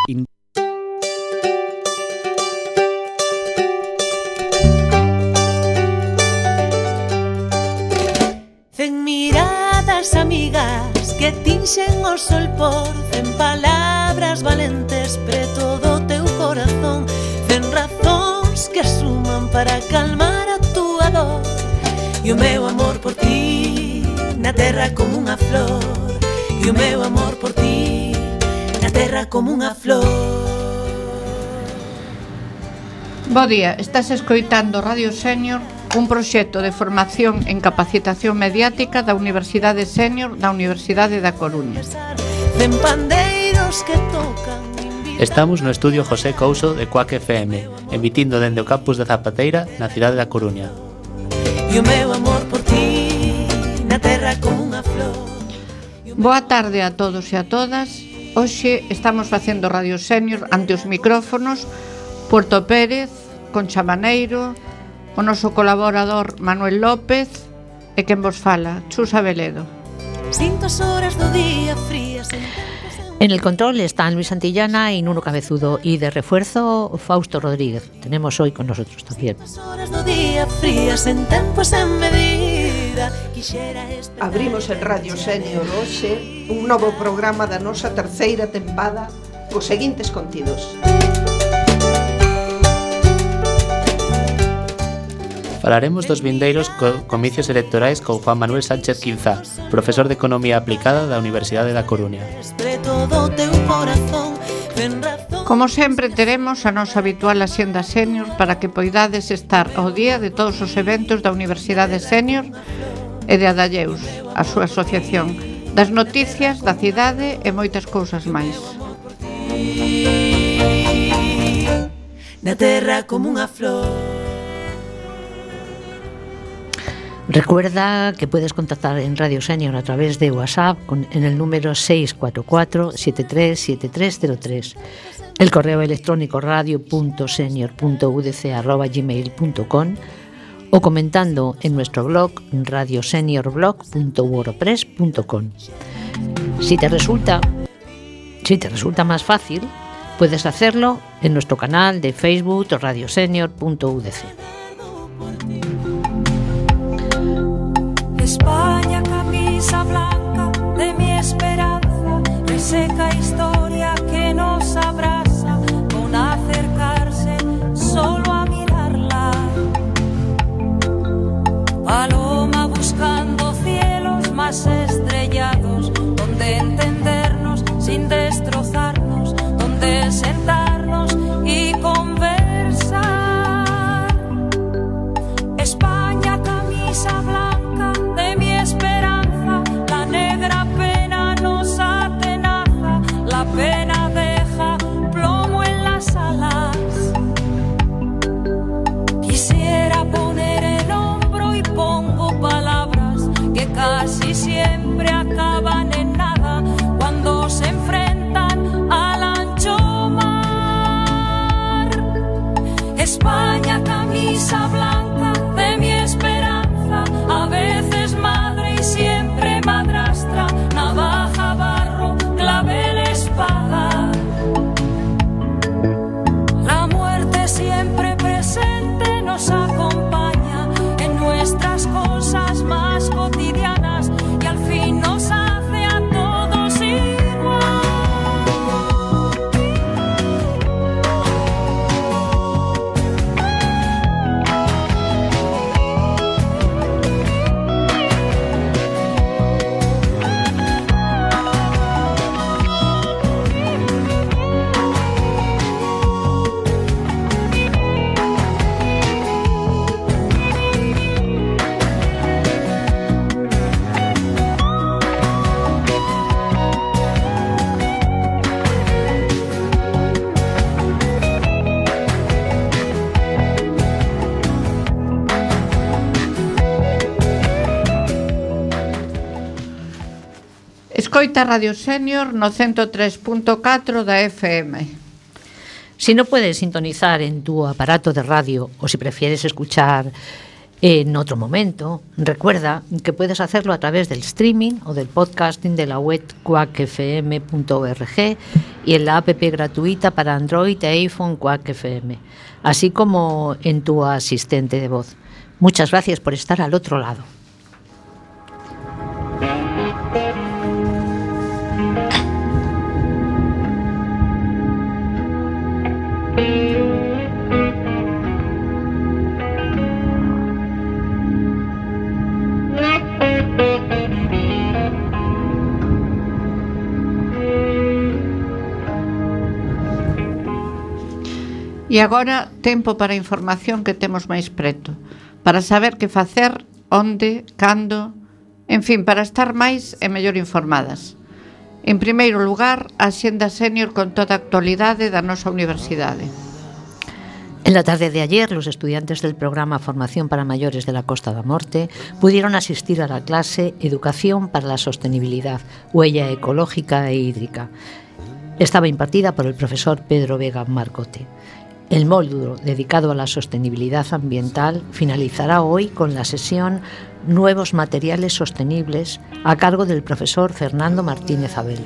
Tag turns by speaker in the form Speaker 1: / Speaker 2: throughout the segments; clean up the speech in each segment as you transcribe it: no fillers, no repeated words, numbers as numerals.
Speaker 1: Cen miradas amigas que tinxen o sol por cen palabras valentes preto do teu corazón, cen razóns que suman para calmar a túa dor. E o meu amor por ti na terra como unha flor, e o meu amor por ti na terra como unha flor.
Speaker 2: Bo día, estás escoitando Radio Sénior, un proxecto de formación en capacitación mediática da Universidade Sénior da Universidade da Coruña.
Speaker 3: Estamos no estudio José Couso de Cuac FM, emitindo dende o campus de Zapateira na cidade da Coruña.
Speaker 2: Boa tarde a todos e a todas. Hoxe estamos facendo Radio Sénior ante os micrófonos Puerto Pérez, Concha Maneiro, o noso colaborador Manuel López e quen vos fala, Chus Abeledo.
Speaker 4: En el control están Luis Santillana y Nuno Cabezudo, y de refuerzo Fausto Rodríguez. Tenemos hoy con nosotros también.
Speaker 5: Abrimos en Radio Sénior hoxe un novo programa da nosa terceira tempada cos seguintes contidos.
Speaker 3: Falaremos dos vindeiros comicios electorais con Juan Manuel Sánchez Quinzá, profesor de Economía Aplicada da Universidade da Coruña.
Speaker 2: Como sempre, teremos a nosa habitual axenda Sénior para que poidades estar ao día de todos os eventos da Universidade Sénior e de Adalleus, a súa asociación, das noticias da cidade e moitas cousas máis.
Speaker 1: Na terra como unha flor.
Speaker 4: Recuerda que puedes contactar en Radio Sénior a través de WhatsApp en el número 644-737303, el correo electrónico radio.senior.udc@gmail.com o comentando en nuestro blog radioseniorblog.wordpress.com. Si te resulta más fácil, puedes hacerlo en nuestro canal de Facebook radiosenior.udc.
Speaker 6: España, camisa blanca de mi esperanza, reseca historia que nos abraza, con acercarse solo a mirarla. Paloma buscando cielos más estrellados, donde entendernos sin destrozarnos, donde sentarnos y conversar. España, camisa blanca de mi esperanza, la negra pena nos atenaza, la pena deja plomo en las alas. Quisiera poner el hombro y pongo palabras que casi siempre acaban en nada cuando se enfrentan al ancho mar. España, camisa blanca de mi esperanza, a veces madre y siempre madrastra, navaja, barro, clavel, espada. La muerte siempre presente nos acompaña en nuestras cosas más cotidianas y al fin nos hace a todos igual.
Speaker 2: Escoita Radio Sénior no 103.4 da FM.
Speaker 4: Si no puedes sintonizar en tu aparato de radio o si prefieres escuchar en otro momento. Recuerda que puedes hacerlo a través del streaming o del podcasting de la web quackfm.org y en la app gratuita para Android e iPhone Quack FM, así como en tu asistente de voz. Muchas gracias por estar al otro lado.
Speaker 2: E agora, tempo para a información que temos máis preto, para saber que facer, onde, cando, en fin, para estar máis e mellor informadas. En primeiro lugar, a Axenda Senior con toda a actualidade da nosa universidade.
Speaker 4: En la tarde de ayer, los estudiantes del programa Formación para Mayores de la Costa da Morte pudieron asistir a la clase Educación para la Sostenibilidad, Huella Ecológica e Hídrica. Estaba impartida por el profesor Pedro Vega Marcote. El módulo dedicado a la sostenibilidad ambiental finalizará hoy con la sesión Nuevos materiales sostenibles a cargo del profesor Fernando Martínez Abel.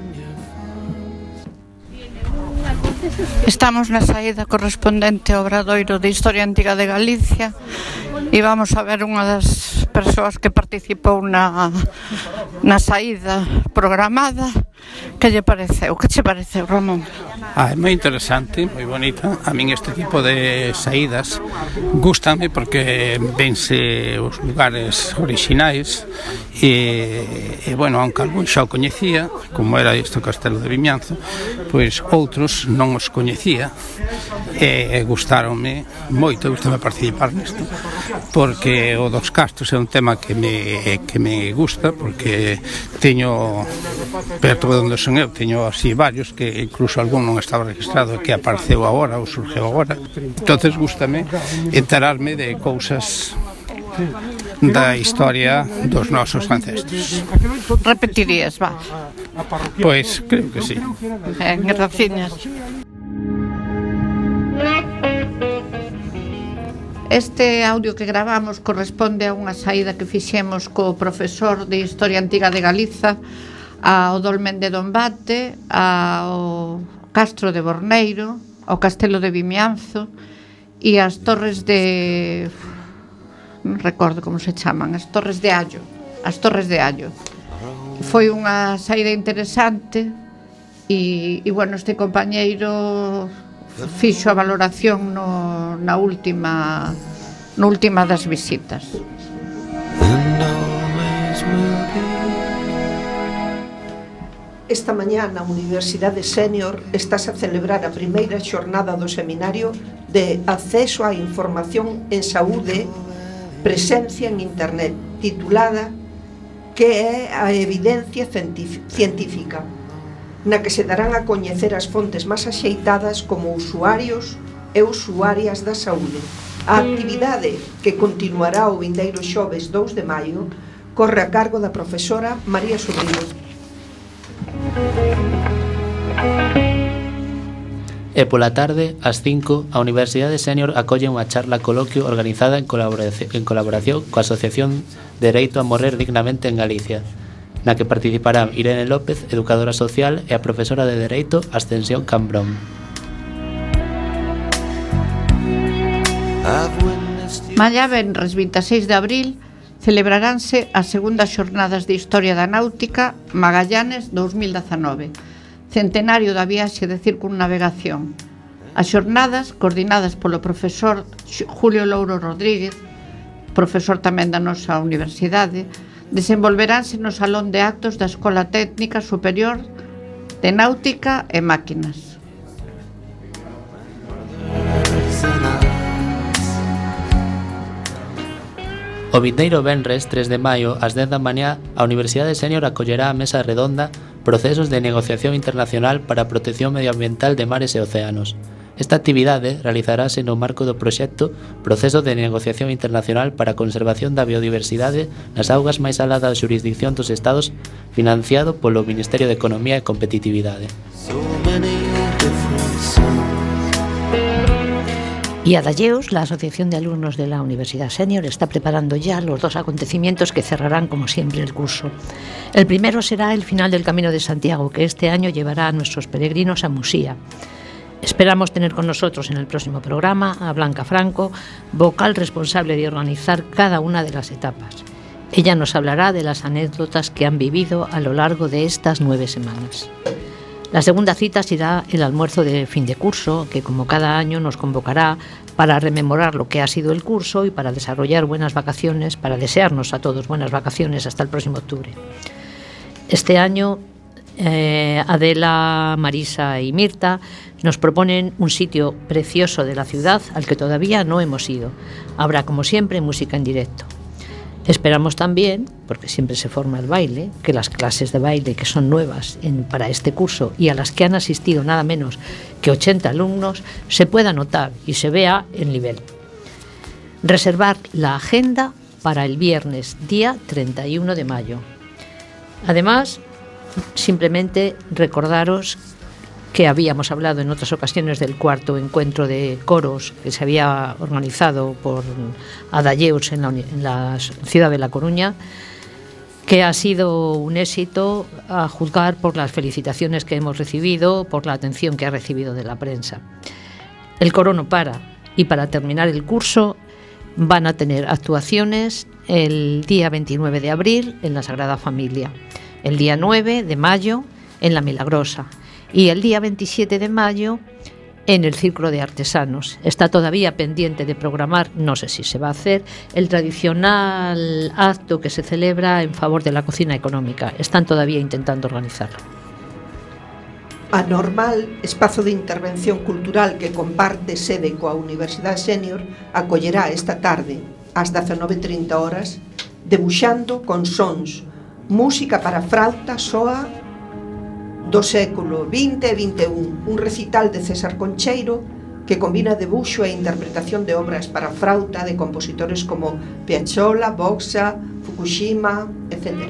Speaker 2: Estamos na saída correspondente ao Obradoiro de Historia Antiga de Galicia e vamos a ver unha das persoas que participou na saída programada. Que lle pareceu? Que che pareceu, Ramón?
Speaker 7: É moi interesante, moi bonita. A min este tipo de saídas gústame porque vense os lugares orixinais e bueno, aunque algún xa o coñecía, como era este Castelo de Vimianzo, pois outros non os coñecía e gustaronme moito, gustame participar nisto porque o dos castros é un tema que me gusta, porque teño perto de onde son eu, teño así varios que incluso algún non estaba registrado que apareceu agora ou surgeu agora. Entonces gústame enterarme de cousas da historia dos nosos ancestros.
Speaker 2: Repetirías, va?
Speaker 7: Pois creo que sí.
Speaker 2: Graciñas. Este audio que gravamos corresponde a unha saída que fixemos co profesor de Historia Antiga de Galiza ao Dolmen de Dombate, ao Castro de Borneiro, ao Castelo de Vimianzo e as torres de... non recordo como se chaman, as torres de Allo. As torres de Allo. Foi unha saída interesante e bueno, este compañeiro fixo a valoración na última das visitas.
Speaker 5: Esta mañá na Universidade Senior estás a celebrar a primeira xornada do seminario de acceso á información en saúde, presencia en internet, titulada Que é a evidencia científica, na que se darán a coñecer as fontes máis axeitadas como usuarios e usuarias da saúde. A actividade, que continuará o vindeiro xoves 2 de maio, corre a cargo da profesora María Sobrino.
Speaker 3: E pola tarde, ás 5, a Universidade Senior acolle unha charla coloquio organizada en colaboración coa Asociación Dereito a Morrer Dignamente en Galicia, na que participarán Irene López, educadora social, e a profesora de Dereito, Ascensión Cambrón.
Speaker 2: Mañá venres 26 de abril celebraránse as segundas xornadas de Historia da Náutica Magallanes 2019, centenario da viaxe de circunnavegación. As xornadas, coordinadas polo profesor Julio Louro Rodríguez, profesor tamén da nosa universidade, desenvolveránse no Salón de Actos da Escola Técnica Superior de Náutica e Máquinas.
Speaker 3: O vindeiro venres 3 de maio ás 10 da mañá a Universidade Senior acollerá a mesa redonda Procesos de negociación internacional para a protección medioambiental de mares e océanos. Esta actividade realizarase no marco do proxecto Proceso de negociación internacional para a conservación da biodiversidade nas augas máis alá da xurisdicción dos Estados, financiado polo Ministerio de Economía e Competitividade.
Speaker 4: Y Adalleus, la Asociación de Alumnos de la Universidad Senior, está preparando ya los 2 acontecimientos que cerrarán, como siempre, el curso. El primero será el final del Camino de Santiago, que este año llevará a nuestros peregrinos a Musía. Esperamos tener con nosotros en el próximo programa a Blanca Franco, vocal responsable de organizar cada una de las etapas. Ella nos hablará de las anécdotas que han vivido a lo largo de estas 9 semanas. La segunda cita será el almuerzo de fin de curso, que como cada año nos convocará para rememorar lo que ha sido el curso y para desarrollar buenas vacaciones, para desearnos a todos buenas vacaciones hasta el próximo octubre. Este año Adela, Marisa y Mirta nos proponen un sitio precioso de la ciudad al que todavía no hemos ido. Habrá, como siempre, música en directo. Esperamos también, porque siempre se forma el baile, que las clases de baile que son nuevas para este curso y a las que han asistido nada menos que 80 alumnos se pueda notar y se vea el nivel. Reservar la agenda para el viernes, día 31 de mayo. Además, simplemente recordaros que habíamos hablado en otras ocasiones del 4º encuentro de coros que se había organizado por Adalleus en la ciudad de La Coruña, que ha sido un éxito a juzgar por las felicitaciones que hemos recibido, por la atención que ha recibido de la prensa. El coro no para, y para terminar el curso van a tener actuaciones el día 29 de abril en la Sagrada Familia, el día 9 de mayo en la Milagrosa, y el día 27 de mayo en el Círculo de Artesanos. Está todavía pendiente de programar, no sé si se va a hacer, el tradicional acto que se celebra en favor de la cocina económica. Están todavía intentando organizarlo.
Speaker 5: Anormal, espazo de intervención cultural que comparte sede coa Universidade Senior, acollerá esta tarde, ás 19:30 horas, debuxando con sons, música para frauta soa do século XX e XXI, un recital de César Concheiro que combina debuxo e interpretación de obras para frauta de compositores como Piazzolla, Boxa, Fukushima, etc.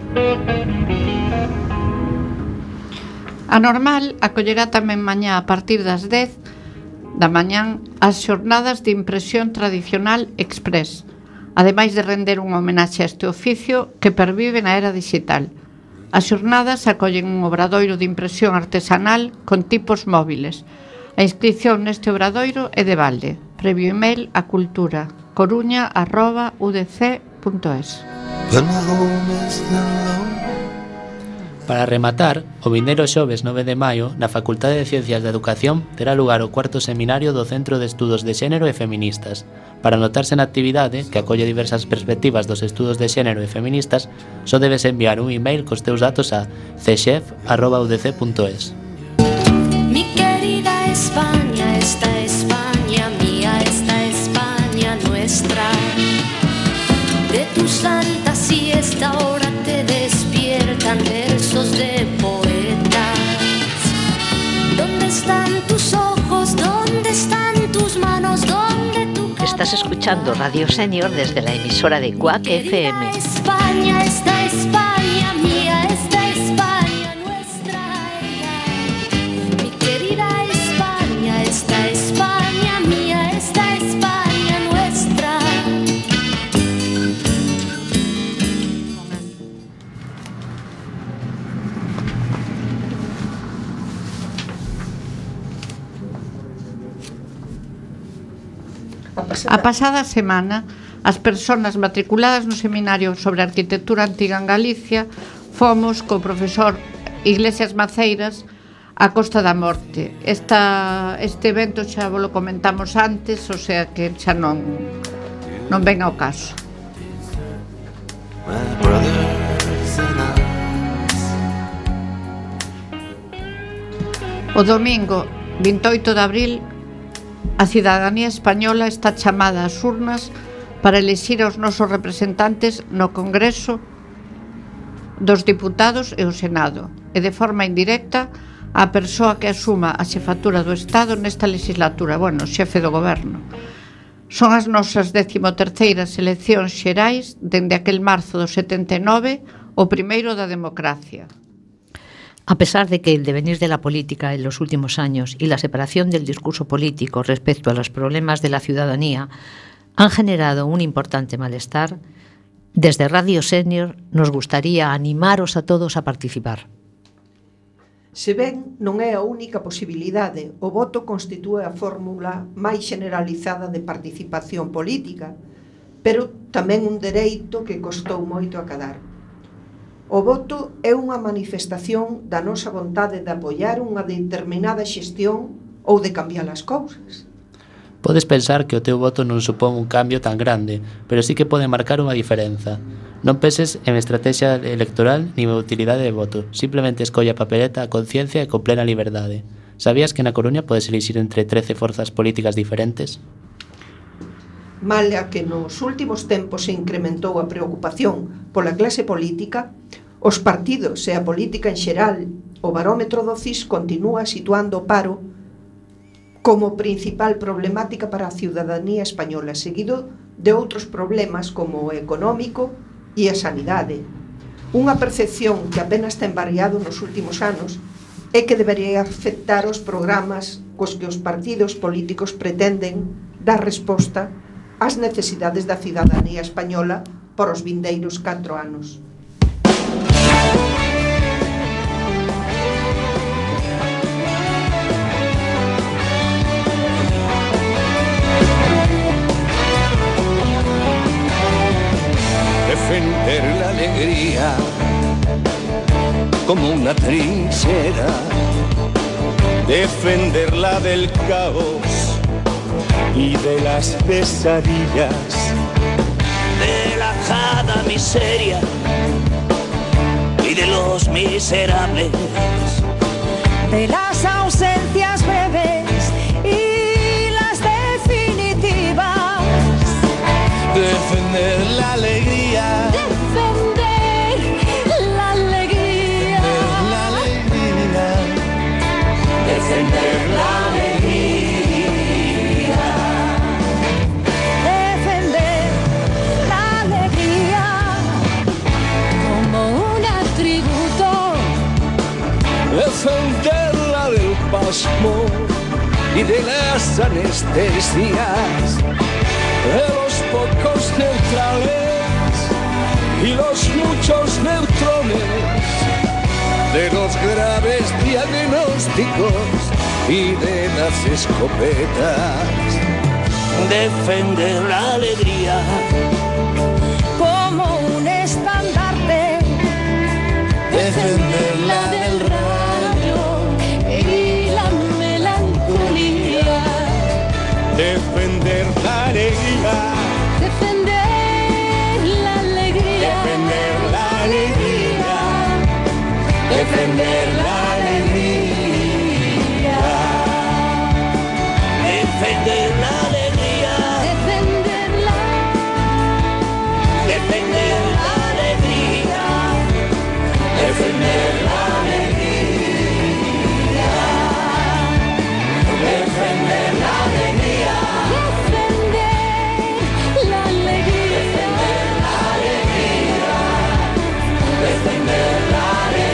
Speaker 2: Anormal acollerá tamén mañá a partir das 10 da mañán as xornadas de impresión tradicional express, ademais de render unha homenaxe a este oficio que pervive na era digital. As xornadas acollen un obradoiro de impresión artesanal con tipos móviles. A inscripción neste obradoiro é de balde. Previo email a cultura@udc.es.
Speaker 3: Para rematar, o vindeiro xoves 9 de maio, na Facultade de Ciencias da Educación, terá lugar o 4º seminario do Centro de Estudos de Xénero e Feministas. Para anotarse na actividade, que acolle diversas perspectivas dos estudos de xénero e feministas, só debes enviar un email cos teus datos a cchef@udc.es.
Speaker 6: Mi querida España, esta España mía, esta España nuestra. De tu santa siesta ahora te despiertan versos de poetas. ¿Dónde están tus ojos? ¿Dónde están tus manos? ¿Dónde tu cara?
Speaker 4: Estás escuchando Radio Senior desde la emisora de Quack FM.
Speaker 6: España, esta España mía, esta España nuestra. Mi querida España, esta España mía, esta España nuestra.
Speaker 2: A pasada semana, as persoas matriculadas no seminario sobre arquitectura antiga en Galicia fomos co profesor Iglesias Maceiras a Costa da Morte. Este evento xa vos lo comentamos antes, o sea que xa non ven ao caso. O domingo 28 de abril, a cidadanía española está chamada ás urnas para elixir aos nosos representantes no Congreso dos Diputados e o Senado, e de forma indirecta a persoa que asuma a xefatura do Estado nesta legislatura, o xefe do goberno. Son as nosas 13º eleccións xerais dende aquel marzo do 79, o primeiro da democracia.
Speaker 4: A pesar de que el devenir de la política en los últimos años y la separación del discurso político respecto a los problemas de la ciudadanía han generado un importante malestar, desde Radio Senior nos gustaría animaros a todos a participar.
Speaker 5: Se ben non é a única posibilidade, o voto constitúe a fórmula máis generalizada de participación política, pero tamén un dereito que costou moito acadar. O voto é unha manifestación da nosa vontade de apoiar unha determinada xestión ou de cambiar as cousas.
Speaker 3: Podes pensar que o teu voto non supón un cambio tan grande, pero sí que pode marcar unha diferenza. Non penses en estrategia electoral nin en utilidade de voto, simplemente escolle a papeleta a conciencia e con plena liberdade. Sabías que na Coruña podes elixir entre 13 forzas políticas diferentes?
Speaker 5: Malia que nos últimos tempos se incrementou a preocupación pola clase política, os partidos e a política en xeral, o barómetro do CIS continúa situando o paro como principal problemática para a ciudadanía española, seguido de outros problemas como o económico e a sanidade. Unha percepción que apenas ten variado nos últimos anos é que debería afectar os programas cos que os partidos políticos pretenden dar resposta ás necesidades da cidadanía española por os vindeiros 4 anos.
Speaker 8: Defender la alegría como una trinchera, defenderla del caos y de las pesadillas,
Speaker 9: de la jada miseria y de los miserables,
Speaker 6: de las ausencias breves y las definitivas.
Speaker 8: defender la alegría,
Speaker 6: Defender la alegría,
Speaker 8: defender la alegría,
Speaker 6: defender la alegría como un atributo,
Speaker 8: defenderla del pasmo y de las anestesias, de los pocos neutrales y los muchos neutrones, de los graves diagnósticos y de las escopetas.
Speaker 9: defender la alegría
Speaker 6: como un estandarte,
Speaker 8: Defenderla
Speaker 6: del rayo y la melancolía,
Speaker 8: defender la alegría,
Speaker 6: defender la alegría,
Speaker 8: defender la alegría, defender la alegría,
Speaker 9: defender la alegría,
Speaker 6: defenderla,
Speaker 9: defender la alegría,
Speaker 8: defender la alegría, defender la alegría,
Speaker 6: defender la alegría,
Speaker 8: defender la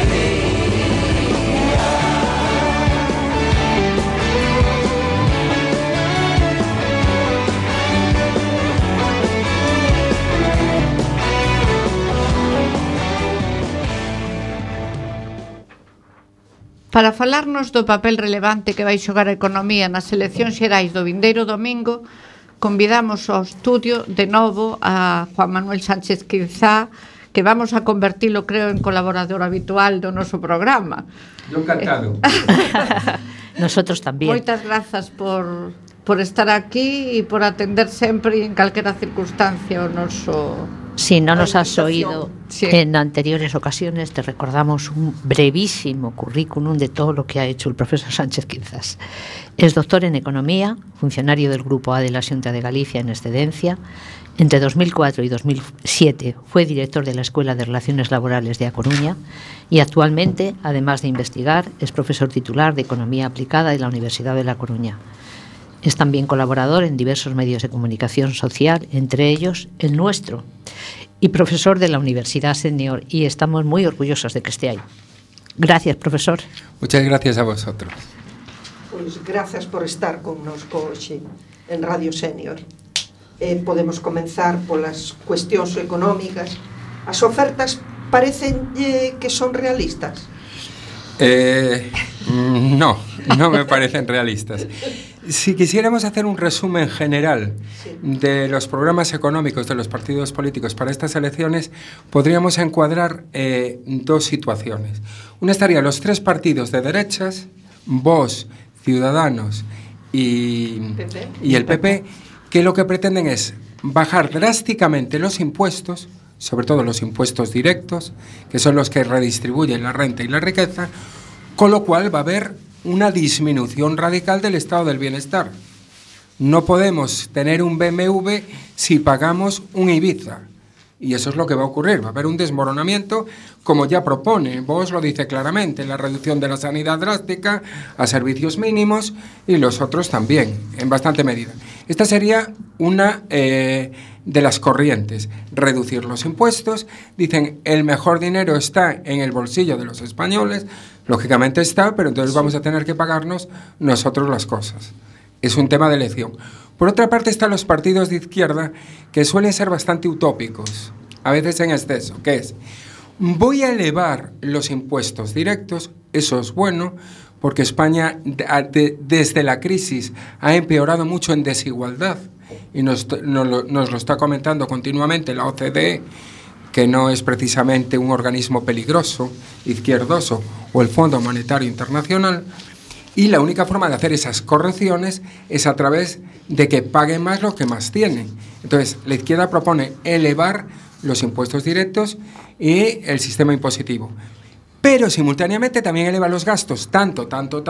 Speaker 2: Para falarnos do papel relevante que vai xogar a economía nas eleccións xerais do vindeiro domingo, convidamos ao estudio de novo a Juan Manuel Sánchez Quinzá, que vamos a convertilo, creo, en colaborador habitual do noso programa.
Speaker 10: Yo encantado.
Speaker 4: Nosotros tamén.
Speaker 2: Moitas grazas por estar aquí e por atender sempre en calquera circunstancia o noso...
Speaker 4: Si no nos has oído
Speaker 2: Sí.
Speaker 4: en anteriores ocasiones, te recordamos un brevísimo currículum de todo lo que ha hecho el profesor Sánchez Quinzás. Es doctor en Economía, funcionario del Grupo A de la Xunta de Galicia en excedencia. Entre 2004 y 2007 fue director de la Escuela de Relaciones Laborales de A Coruña y actualmente, además de investigar, es profesor titular de Economía Aplicada de la Universidad de La Coruña. Es también colaborador en diversos medios de comunicación social, entre ellos el nuestro, y profesor de la Universidad Senior, y estamos muy orgullosos de que esté ahí. Gracias, profesor.
Speaker 10: Muchas gracias a vosotros.
Speaker 5: Pois grazas por estar connosco hoxe en Radio Senior. Podemos comenzar polas cuestións económicas. As ofertas parecen que son realistas?
Speaker 10: No me parecen realistas. Si quisiéramos hacer un resumen general de los programas económicos de los partidos políticos para estas elecciones, podríamos encuadrar dos situaciones. Una estaría los tres partidos de derechas, Vox, Ciudadanos y el PP, que lo que pretenden es bajar drásticamente los impuestos, sobre todo los impuestos directos, que son los que redistribuyen la renta y la riqueza, con lo cual va a haber una disminución radical del estado del bienestar. No podemos tener un BMW si pagamos un Ibiza. Y eso es lo que va a ocurrir. Va a haber un desmoronamiento, como ya propone. Vox lo dice claramente, la reducción de la sanidad drástica a servicios mínimos y los otros también, en bastante medida. Esta sería una de las corrientes. Reducir los impuestos. Dicen, el mejor dinero está en el bolsillo de los españoles. Lógicamente está, pero entonces vamos a tener que pagarnos nosotros las cosas. Es un tema de elección. Por otra parte están los partidos de izquierda que suelen ser bastante utópicos, a veces en exceso, que es, voy a elevar los impuestos directos, eso es bueno, porque España desde la crisis ha empeorado mucho en desigualdad, y nos lo está comentando continuamente la OCDE, que no es precisamente un organismo peligroso, izquierdoso, o el Fondo Monetario Internacional. Y la única forma de hacer esas correcciones es a través de que paguen más los que más tienen. Entonces, la izquierda propone elevar los impuestos directos y el sistema impositivo. Pero simultáneamente también eleva los gastos tanto,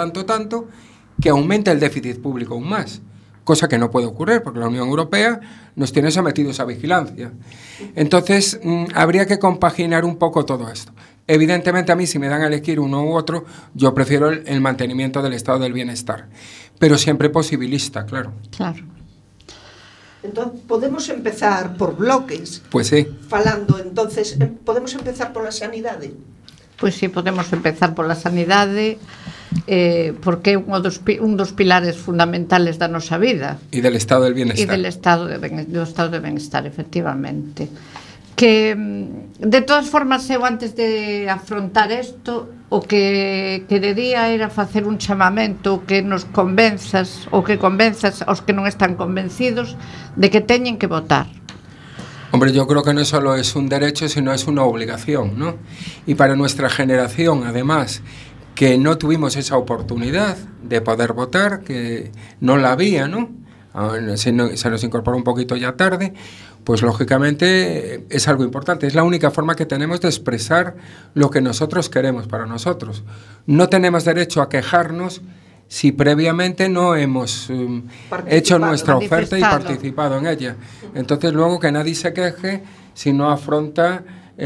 Speaker 10: que aumenta el déficit público aún más. Cosa que no puede ocurrir porque la Unión Europea nos tiene sometidos a vigilancia. Entonces, habría que compaginar un poco todo esto. Evidentemente a mí si me dan a elegir uno u otro, yo prefiero el mantenimiento del estado del bienestar, pero siempre posibilista, claro.
Speaker 2: Claro.
Speaker 5: Entón, podemos empezar por bloques.
Speaker 10: Pues sí.
Speaker 5: Falando, entonces, podemos empezar pola sanidade?
Speaker 2: Pois sí, podemos empezar pola sanidade, porque é un dos pilares fundamentales da nosa vida.
Speaker 10: E del estado del bienestar.
Speaker 2: E del estado de bienestar, efectivamente. Que, de todas formas, eu antes de afrontar isto, o que querería era facer un chamamento que nos convenzas, ou que convenzas aos que non están convencidos de que teñen que votar.
Speaker 10: Hombre, yo creo que no solo es un derecho, sino es una obligación, ¿no? Y para nuestra generación, además, que no tuvimos esa oportunidad de poder votar, que no la había, ¿no? Se nos incorporó un poquito ya tarde, pues lógicamente es algo importante. Es la única forma que tenemos de expresar lo que nosotros queremos para nosotros. No tenemos derecho a quejarnos si previamente no hemos hecho nuestra oferta y participado en ella. Entonces luego que nadie se queje si no afronta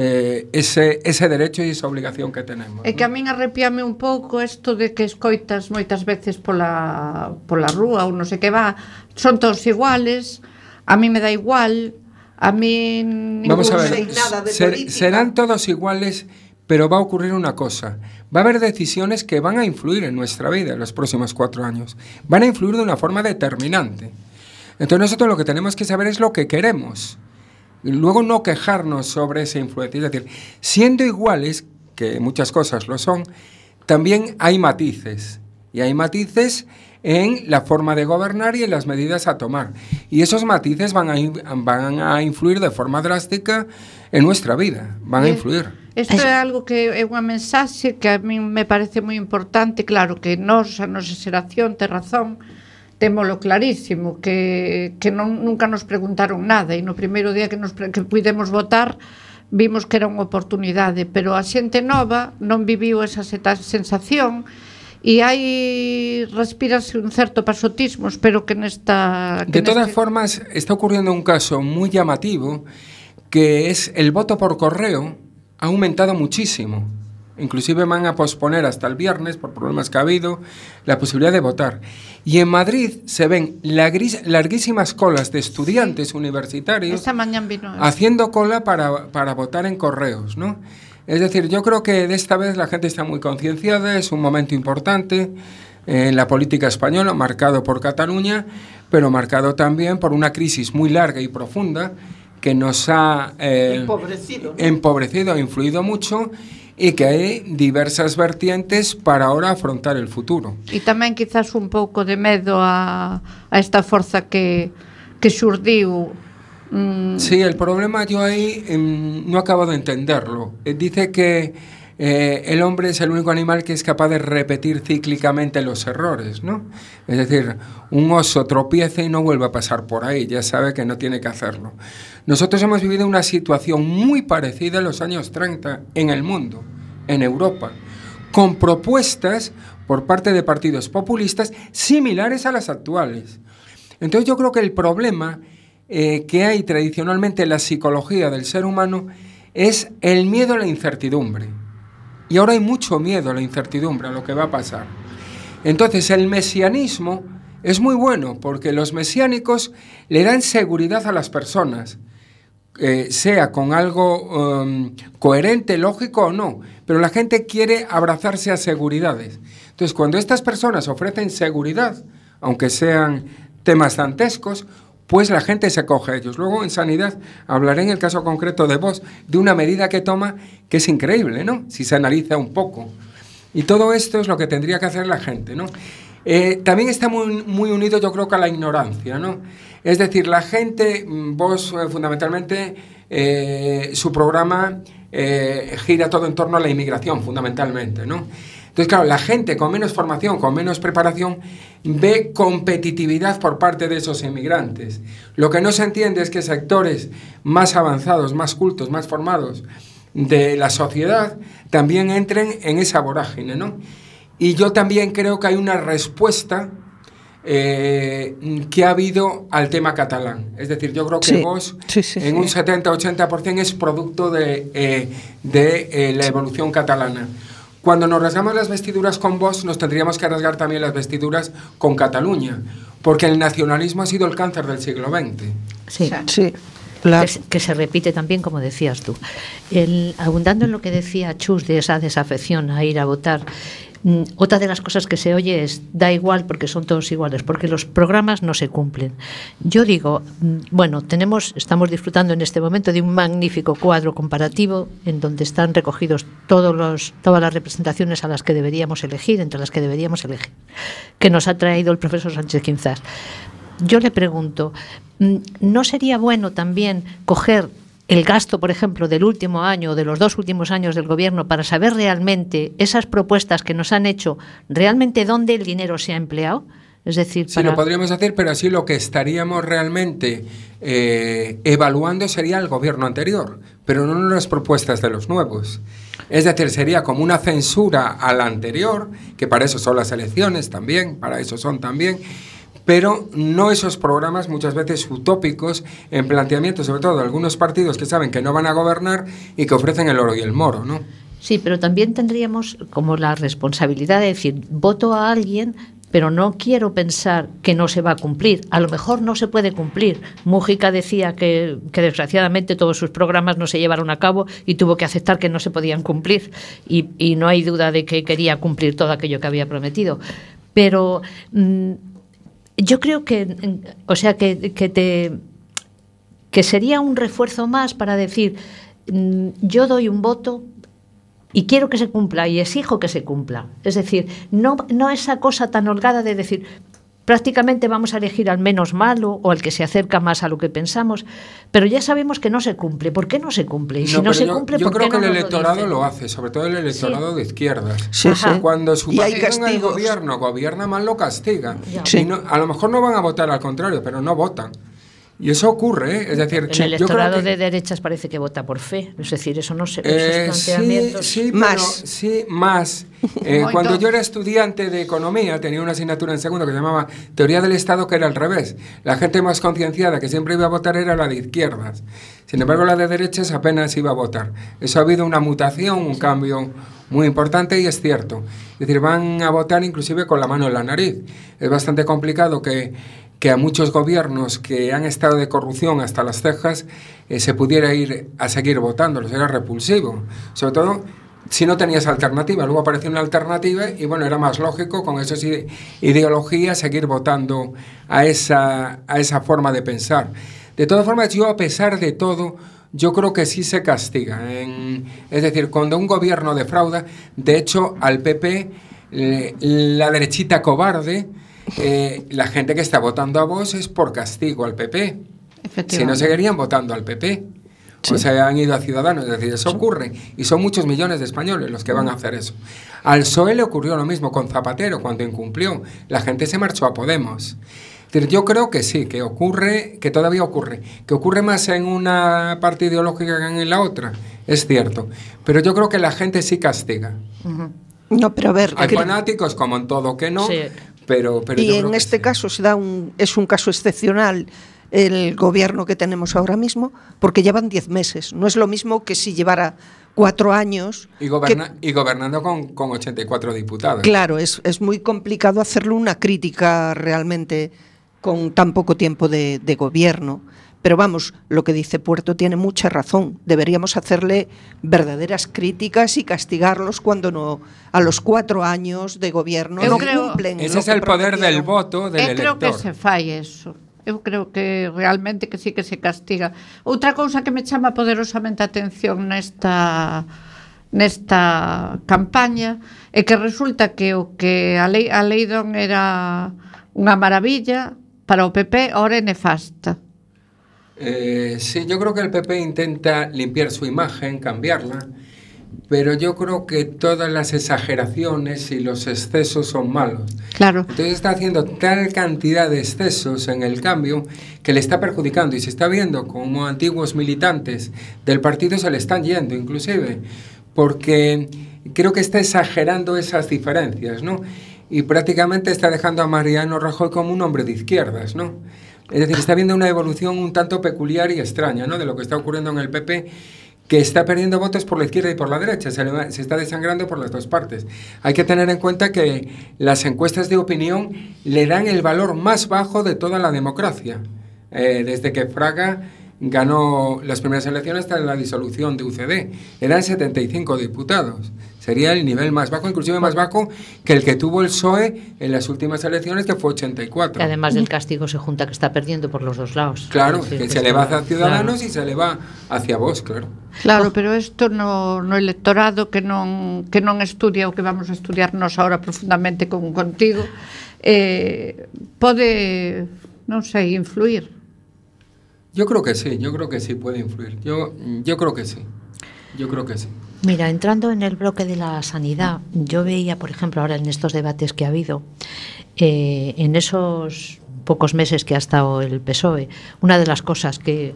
Speaker 10: ese derecho e esa obligación que tenemos.
Speaker 2: É que a min arrepiame un pouco isto de que escoitas moitas veces pola rúa ou non sei que va, son todos iguales, a mí me da igual, a mí
Speaker 10: vamos a ver, serán todos iguales, pero va a ocurrir una cosa, va a haber decisiones que van a influir en nuestra vida en los próximos 4 años, van a influir de una forma determinante. Entonces nosotros lo que tenemos que saber es lo que queremos. Luego no quejarnos sobre esa influencia. Es decir, siendo iguales, que muchas cosas lo son, también hay matices. Y hay matices en la forma de gobernar y en las medidas a tomar. Y esos matices van a influir de forma drástica en nuestra vida. Van a influir.
Speaker 2: Isto é algo que é unha mensaxe que a mí me parece moi importante. Claro que a nosa xeración ten razón, témolo clarísimo, que nunca nos preguntaron nada, e no primeiro día que pudemos votar vimos que era unha oportunidade, pero a xente nova non viviu esa sensación e respírase un certo pasotismo. Espero que nesta...
Speaker 10: De todas formas, está ocurriendo un caso muy llamativo, que es el voto por correo ha aumentado muchísimo. Inclusive van a posponer hasta el viernes, por problemas que ha habido, la posibilidad de votar. Y en Madrid se ven larguísimas colas de estudiantes universitarios
Speaker 2: esta mañana vino
Speaker 10: haciendo cola para votar en correos, ¿no? Es decir, yo creo que de esta vez la gente está muy concienciada, es un momento importante en la política española, marcado por Cataluña, pero marcado también por una crisis muy larga y profunda que nos ha empobrecido, ha influido mucho, y que hai diversas vertientes para ahora afrontar el futuro.
Speaker 2: E tamén quizás un pouco de medo a esta forza que xurdiu.
Speaker 10: Sí, el problema yo ahí no acabo de entenderlo. Dice que el hombre es el único animal que es capaz de repetir cíclicamente los errores, ¿no? Es decir, un oso tropieza y no vuelve a pasar por ahí, ya sabe que no tiene que hacerlo. Nosotros hemos vivido una situación muy parecida en los años 30 en el mundo, en Europa, con propuestas por parte de partidos populistas similares a las actuales. Entonces yo creo que el problema que hay tradicionalmente en la psicología del ser humano es el miedo a la incertidumbre. Y ahora hay mucho miedo a la incertidumbre, a lo que va a pasar. Entonces el mesianismo es muy bueno porque los mesiánicos le dan seguridad a las personas, sea con algo coherente, lógico o no, pero la gente quiere abrazarse a seguridades. Entonces cuando estas personas ofrecen seguridad, aunque sean temas dantescos, pues la gente se acoge a ellos. Luego en sanidad hablaré en el caso concreto de Vox de una medida que toma que es increíble, ¿no? Si se analiza un poco. Y todo esto es lo que tendría que hacer la gente, ¿no? También está muy unido, yo creo, que a la ignorancia, ¿no? Es decir, la gente, Vox fundamentalmente, su programa gira todo en torno a la inmigración, fundamentalmente, ¿no? Entonces, claro, la gente con menos formación, con menos preparación, ve competitividad por parte de esos inmigrantes. Lo que no se entiende es que sectores más avanzados, más cultos, más formados de la sociedad también entren en esa vorágine, ¿no? Y yo también creo que hay una respuesta que ha habido al tema catalán. Es decir, yo creo que Vox en un 70-80% es producto de la evolución catalana. Cuando nos rasgamos las vestiduras con Vox, nos tendríamos que rasgar también las vestiduras con Cataluña, porque el nacionalismo ha sido el cáncer del siglo XX.
Speaker 4: Sí. Que se repite también, como decías tú. Abundando en lo que decía Chus de esa desafección a ir a votar, otra de las cosas que se oye es da igual porque son todos iguales, porque los programas no se cumplen. Yo digo, bueno, estamos disfrutando en este momento de un magnífico cuadro comparativo en donde están recogidos todas las representaciones a las que deberíamos elegir, entre las que deberíamos elegir, que nos ha traído el profesor Sánchez Quinzás. Yo le pregunto, ¿no sería bueno también coger el gasto, por ejemplo, del último año o de los 2 últimos años del gobierno para saber realmente esas propuestas que nos han hecho, realmente dónde el dinero se ha empleado? Es decir,
Speaker 10: sí, lo podríamos hacer, pero así lo que estaríamos realmente evaluando sería el gobierno anterior, pero no las propuestas de los nuevos. Es decir, sería como una censura a la anterior, que para eso son las elecciones también, para eso son también, pero no esos programas muchas veces utópicos en planteamientos, sobre todo de algunos partidos que saben que no van a gobernar y que ofrecen el oro y el moro, ¿no?
Speaker 4: Sí, pero también tendríamos como la responsabilidad de decir, voto a alguien, pero no quiero pensar que no se va a cumplir. A lo mejor no se puede cumplir. Mújica decía que desgraciadamente todos sus programas no se llevaron a cabo y tuvo que aceptar que no se podían cumplir. Y no hay duda de que quería cumplir todo aquello que había prometido. Pero yo creo que, o sea, que sería un refuerzo más para decir, yo doy un voto y quiero que se cumpla y exijo que se cumpla. Es decir, no esa cosa tan holgada de decir, prácticamente vamos a elegir al menos malo o al que se acerca más a lo que pensamos, pero ya sabemos que no se cumple. ¿Por qué no se cumple? Y si no se cumple,
Speaker 10: yo
Speaker 4: ¿por
Speaker 10: creo
Speaker 4: qué
Speaker 10: que
Speaker 4: no
Speaker 10: el electorado
Speaker 4: lo
Speaker 10: lo hace, sobre todo el electorado de izquierdas.
Speaker 5: Sí.
Speaker 10: Cuando su partido en el
Speaker 5: castigos.
Speaker 10: gobierna mal, lo castiga.
Speaker 5: Sí.
Speaker 10: Y a lo mejor no van a votar al contrario, pero no votan. Y eso ocurre, ¿eh? Es decir,
Speaker 4: el electorado de derechas parece que vota por fe, es decir, eso no se esos planteamientos.
Speaker 10: Sí, más. Cuando yo era estudiante de economía tenía una asignatura en segundo que se llamaba Teoría del Estado, que era al revés. La gente más concienciada que siempre iba a votar era la de izquierdas. Sin embargo, la de derechas apenas iba a votar. Eso ha habido una mutación, un cambio muy importante y es cierto. Es decir, van a votar inclusive con la mano en la nariz. Es bastante complicado que que a muchos gobiernos que han estado de corrupción hasta las cejas se pudiera ir a seguir votándolos. Era repulsivo, sobre todo si no tenías alternativa. Luego apareció una alternativa y bueno, era más lógico con esas ideologías seguir votando a esa forma de pensar. De todas formas, yo a pesar de todo, yo creo que sí se castiga. Es decir, cuando un gobierno defrauda, de hecho al PP, la derechita cobarde, la gente que está votando a Vox es por castigo al PP. Si no, seguirían votando al PP. Sí. O sea, han ido a Ciudadanos, es decir, eso ocurre. Y son muchos millones de españoles los que van a hacer eso. Al PSOE le ocurrió lo mismo con Zapatero cuando incumplió. La gente se marchó a Podemos. Yo creo que sí, que ocurre, que todavía ocurre. Que ocurre más en una parte ideológica que en la otra, es cierto. Pero yo creo que la gente sí castiga.
Speaker 5: No, pero a ver...
Speaker 10: Hay fanáticos, como en todo, que no, sí. pero
Speaker 5: y yo en este caso es un caso excepcional el gobierno que tenemos ahora mismo, porque llevan 10 meses. No es lo mismo que si llevara 4 años...
Speaker 10: Y gobernando con 84 diputados.
Speaker 5: Claro, es muy complicado hacerle una crítica realmente con tan poco tiempo de gobierno. Pero vamos, lo que dice Puerto tiene mucha razón. Deberíamos hacerle verdaderas críticas y castigarlos cuando no, a los 4 años de gobierno no cumplen.
Speaker 10: Ese es el poder del voto del elector.
Speaker 2: Creo que se fai eso. Eu creo que realmente que sí que se castiga. Outra cousa que me chama poderosamente a atención nesta campaña é que resulta que o que a lei don era unha maravilla para o PP, ahora é nefasta.
Speaker 10: Sí, yo creo que el PP intenta limpiar su imagen, cambiarla, pero yo creo que todas las exageraciones y los excesos son malos.
Speaker 2: Claro.
Speaker 10: Entonces está haciendo tal cantidad de excesos en el cambio que le está perjudicando, y se está viendo como antiguos militantes del partido se le están yendo inclusive, porque creo que está exagerando esas diferencias, ¿no? Y prácticamente está dejando a Mariano Rajoy como un hombre de izquierdas, ¿no? Es decir, está viendo una evolución un tanto peculiar y extraña, ¿no?, de lo que está ocurriendo en el PP, que está perdiendo votos por la izquierda y por la derecha, se está desangrando por las dos partes. Hay que tener en cuenta que las encuestas de opinión le dan el valor más bajo de toda la democracia, desde que Fraga ganó las primeras elecciones hasta la disolución de UCD. Eran 75 diputados. Sería el nivel más bajo, inclusive más bajo que el que tuvo el PSOE en las últimas elecciones, que fue 84.
Speaker 4: Que además del castigo se junta que está perdiendo por los dos lados.
Speaker 10: Claro, que se le va hacia Ciudadanos, claro, y se le va hacia Vox, claro.
Speaker 2: Claro, pero isto no electorado que non estudia o que vamos a estudiarnos ahora profundamente contigo, pode, non sei, influir.
Speaker 10: Yo creo que sí puede influir. Yo creo que sí.
Speaker 4: Mira, entrando en el bloque de la sanidad, yo veía, por ejemplo, ahora en estos debates que ha habido, en esos pocos meses que ha estado el PSOE, una de las cosas que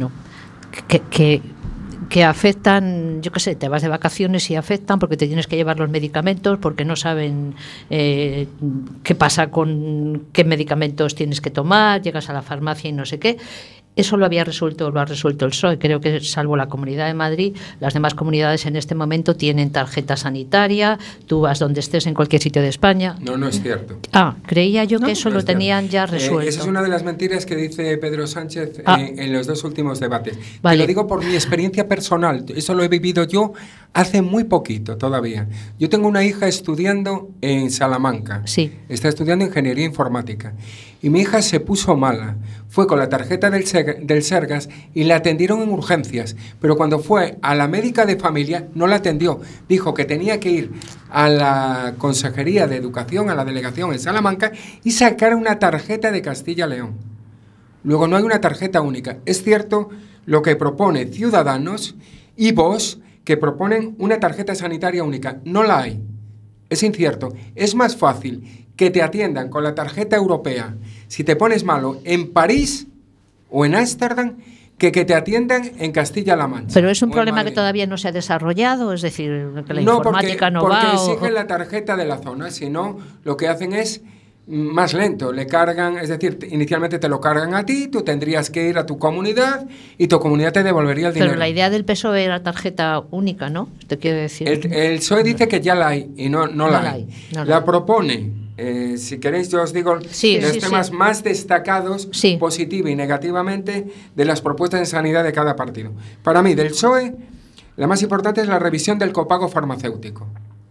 Speaker 4: afectan, yo qué sé, te vas de vacaciones y afectan porque te tienes que llevar los medicamentos, porque no saben qué pasa con qué medicamentos tienes que tomar, llegas a la farmacia y no sé qué. Eso lo ha resuelto el PSOE. Creo que salvo la Comunidad de Madrid, las demás comunidades en este momento tienen tarjeta sanitaria, tú vas donde estés en cualquier sitio de España.
Speaker 10: No es cierto.
Speaker 4: Creía yo que eso lo tenían ya resuelto.
Speaker 10: Esa es una de las mentiras que dice Pedro Sánchez en los dos últimos debates. Vale. Te lo digo por mi experiencia personal, eso lo he vivido yo hace muy poquito todavía. Yo tengo una hija estudiando en Salamanca.
Speaker 4: Sí.
Speaker 10: Está estudiando Ingeniería Informática. Y mi hija se puso mala. Fue con la tarjeta del Sergas y la atendieron en urgencias. Pero cuando fue a la médica de familia, no la atendió. Dijo que tenía que ir a la Consejería de Educación, a la delegación en Salamanca, y sacar una tarjeta de Castilla-León. Luego no hay una tarjeta única. Es cierto lo que propone Ciudadanos y Vox, que proponen una tarjeta sanitaria única. No la hay. Es incierto. Es más fácil que te atiendan con la tarjeta europea si te pones malo en París o en Ámsterdam que te atiendan en Castilla-La Mancha.
Speaker 4: Pero es un problema que todavía no se ha desarrollado, es decir, que la informática no va.
Speaker 10: No, porque exigen la tarjeta de la zona, si no, lo que hacen es más lento, le cargan, es decir, inicialmente te lo cargan a ti, tú tendrías que ir a tu comunidad y tu comunidad te devolvería el dinero.
Speaker 4: Pero la idea del PSOE era tarjeta única, ¿no? Te quiero decir.
Speaker 10: El PSOE dice que ya la hay y no la hay. La propone Si queréis, yo os digo los temas más destacados, positiva y negativamente, de las propuestas de sanidad de cada partido. Para mí, del PSOE, la más importante es la revisión del copago farmacéutico.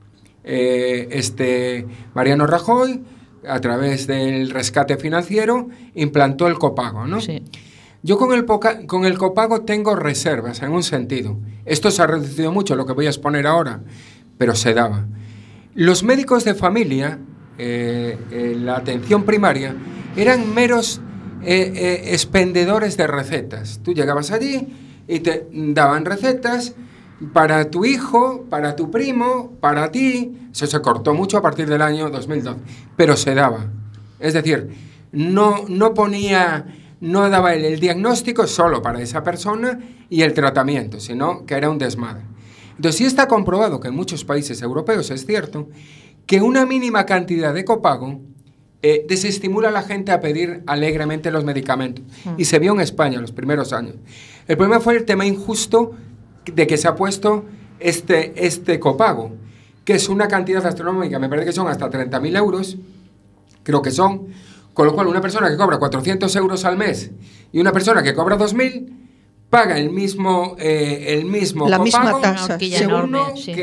Speaker 10: Mariano Rajoy, a través del rescate financiero, implantó el copago, ¿no? Sí. Yo con el copago tengo reservas, en un sentido. Esto se ha reducido mucho, lo que voy a exponer ahora, pero se daba. Los médicos de familia, la atención primaria, eran meros expendedores de recetas. Tú llegabas allí y te daban recetas para tu hijo, para tu primo, para ti. Eso se cortó mucho a partir del año 2012, pero se daba. Es decir, no daba el diagnóstico solo para esa persona y el tratamiento, sino que era un desmadre. Entonces, sí está comprobado que en muchos países europeos es cierto que una mínima cantidad de copago desestimula a la gente a pedir alegremente los medicamentos. Y se vio en España los primeros años. El problema fue el tema injusto de que se ha puesto este copago, que es una cantidad astronómica, me parece que son hasta 30.000 euros, creo que son, con lo cual una persona que cobra 400 euros al mes y una persona que cobra 2.000 paga el mismo
Speaker 5: la
Speaker 10: copago,
Speaker 5: misma tasa,
Speaker 10: según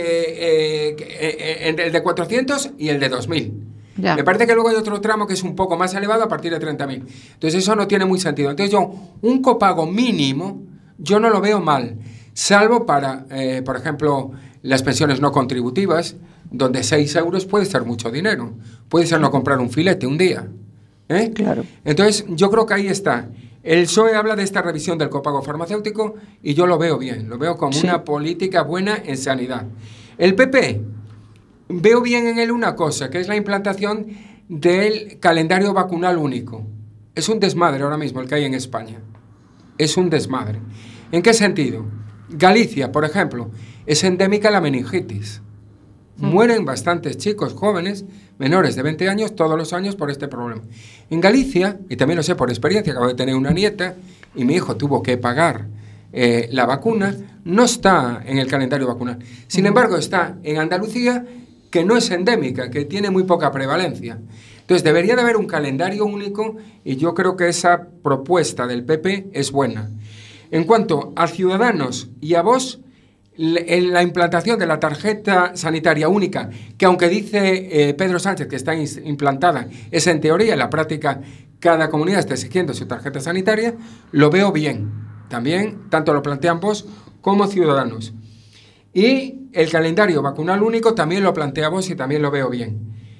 Speaker 10: el de 400 y el de 2.000. Ya. Me parece que luego hay otro tramo que es un poco más elevado a partir de 30.000. Entonces eso no tiene muy sentido. Entonces un copago mínimo, yo no lo veo mal, salvo para, por ejemplo, las pensiones no contributivas, donde 6 euros puede ser mucho dinero. Puede ser no comprar un filete un día. Claro. Entonces, yo creo que ahí está. El PSOE habla de esta revisión del copago farmacéutico y yo lo veo bien, lo veo como una política buena en sanidad. El PP, veo bien en él una cosa, que es la implantación del calendario vacunal único. Es un desmadre ahora mismo el que hay en España. Es un desmadre. ¿En qué sentido? Galicia, por ejemplo, es endémica la meningitis. Mueren bastantes chicos jóvenes, menores de 20 años, todos los años por este problema. En Galicia, y también lo sé por experiencia, acabo de tener una nieta y mi hijo tuvo que pagar la vacuna, no está en el calendario vacunal. Sin embargo, está en Andalucía, que no es endémica, que tiene muy poca prevalencia. Entonces, debería de haber un calendario único y yo creo que esa propuesta del PP es buena. En cuanto a Ciudadanos y a Vox, la implantación de la tarjeta sanitaria única, que aunque dice Pedro Sánchez que está implantada, es en teoría, en la práctica cada comunidad está exigiendo su tarjeta sanitaria, lo veo bien. También, tanto lo plantean Vox como Ciudadanos. Y el calendario vacunal único también lo plantea Vox y también lo veo bien.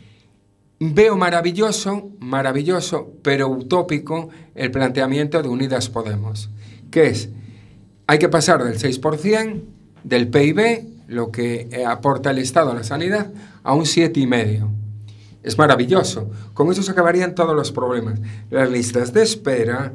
Speaker 10: Veo maravilloso, pero utópico el planteamiento de Unidas Podemos, que es, hay que pasar del 6% del PIB, lo que aporta el Estado a la sanidad, a un 7,5%. Es maravilloso. Con eso se acabarían todos los problemas. Las listas de espera,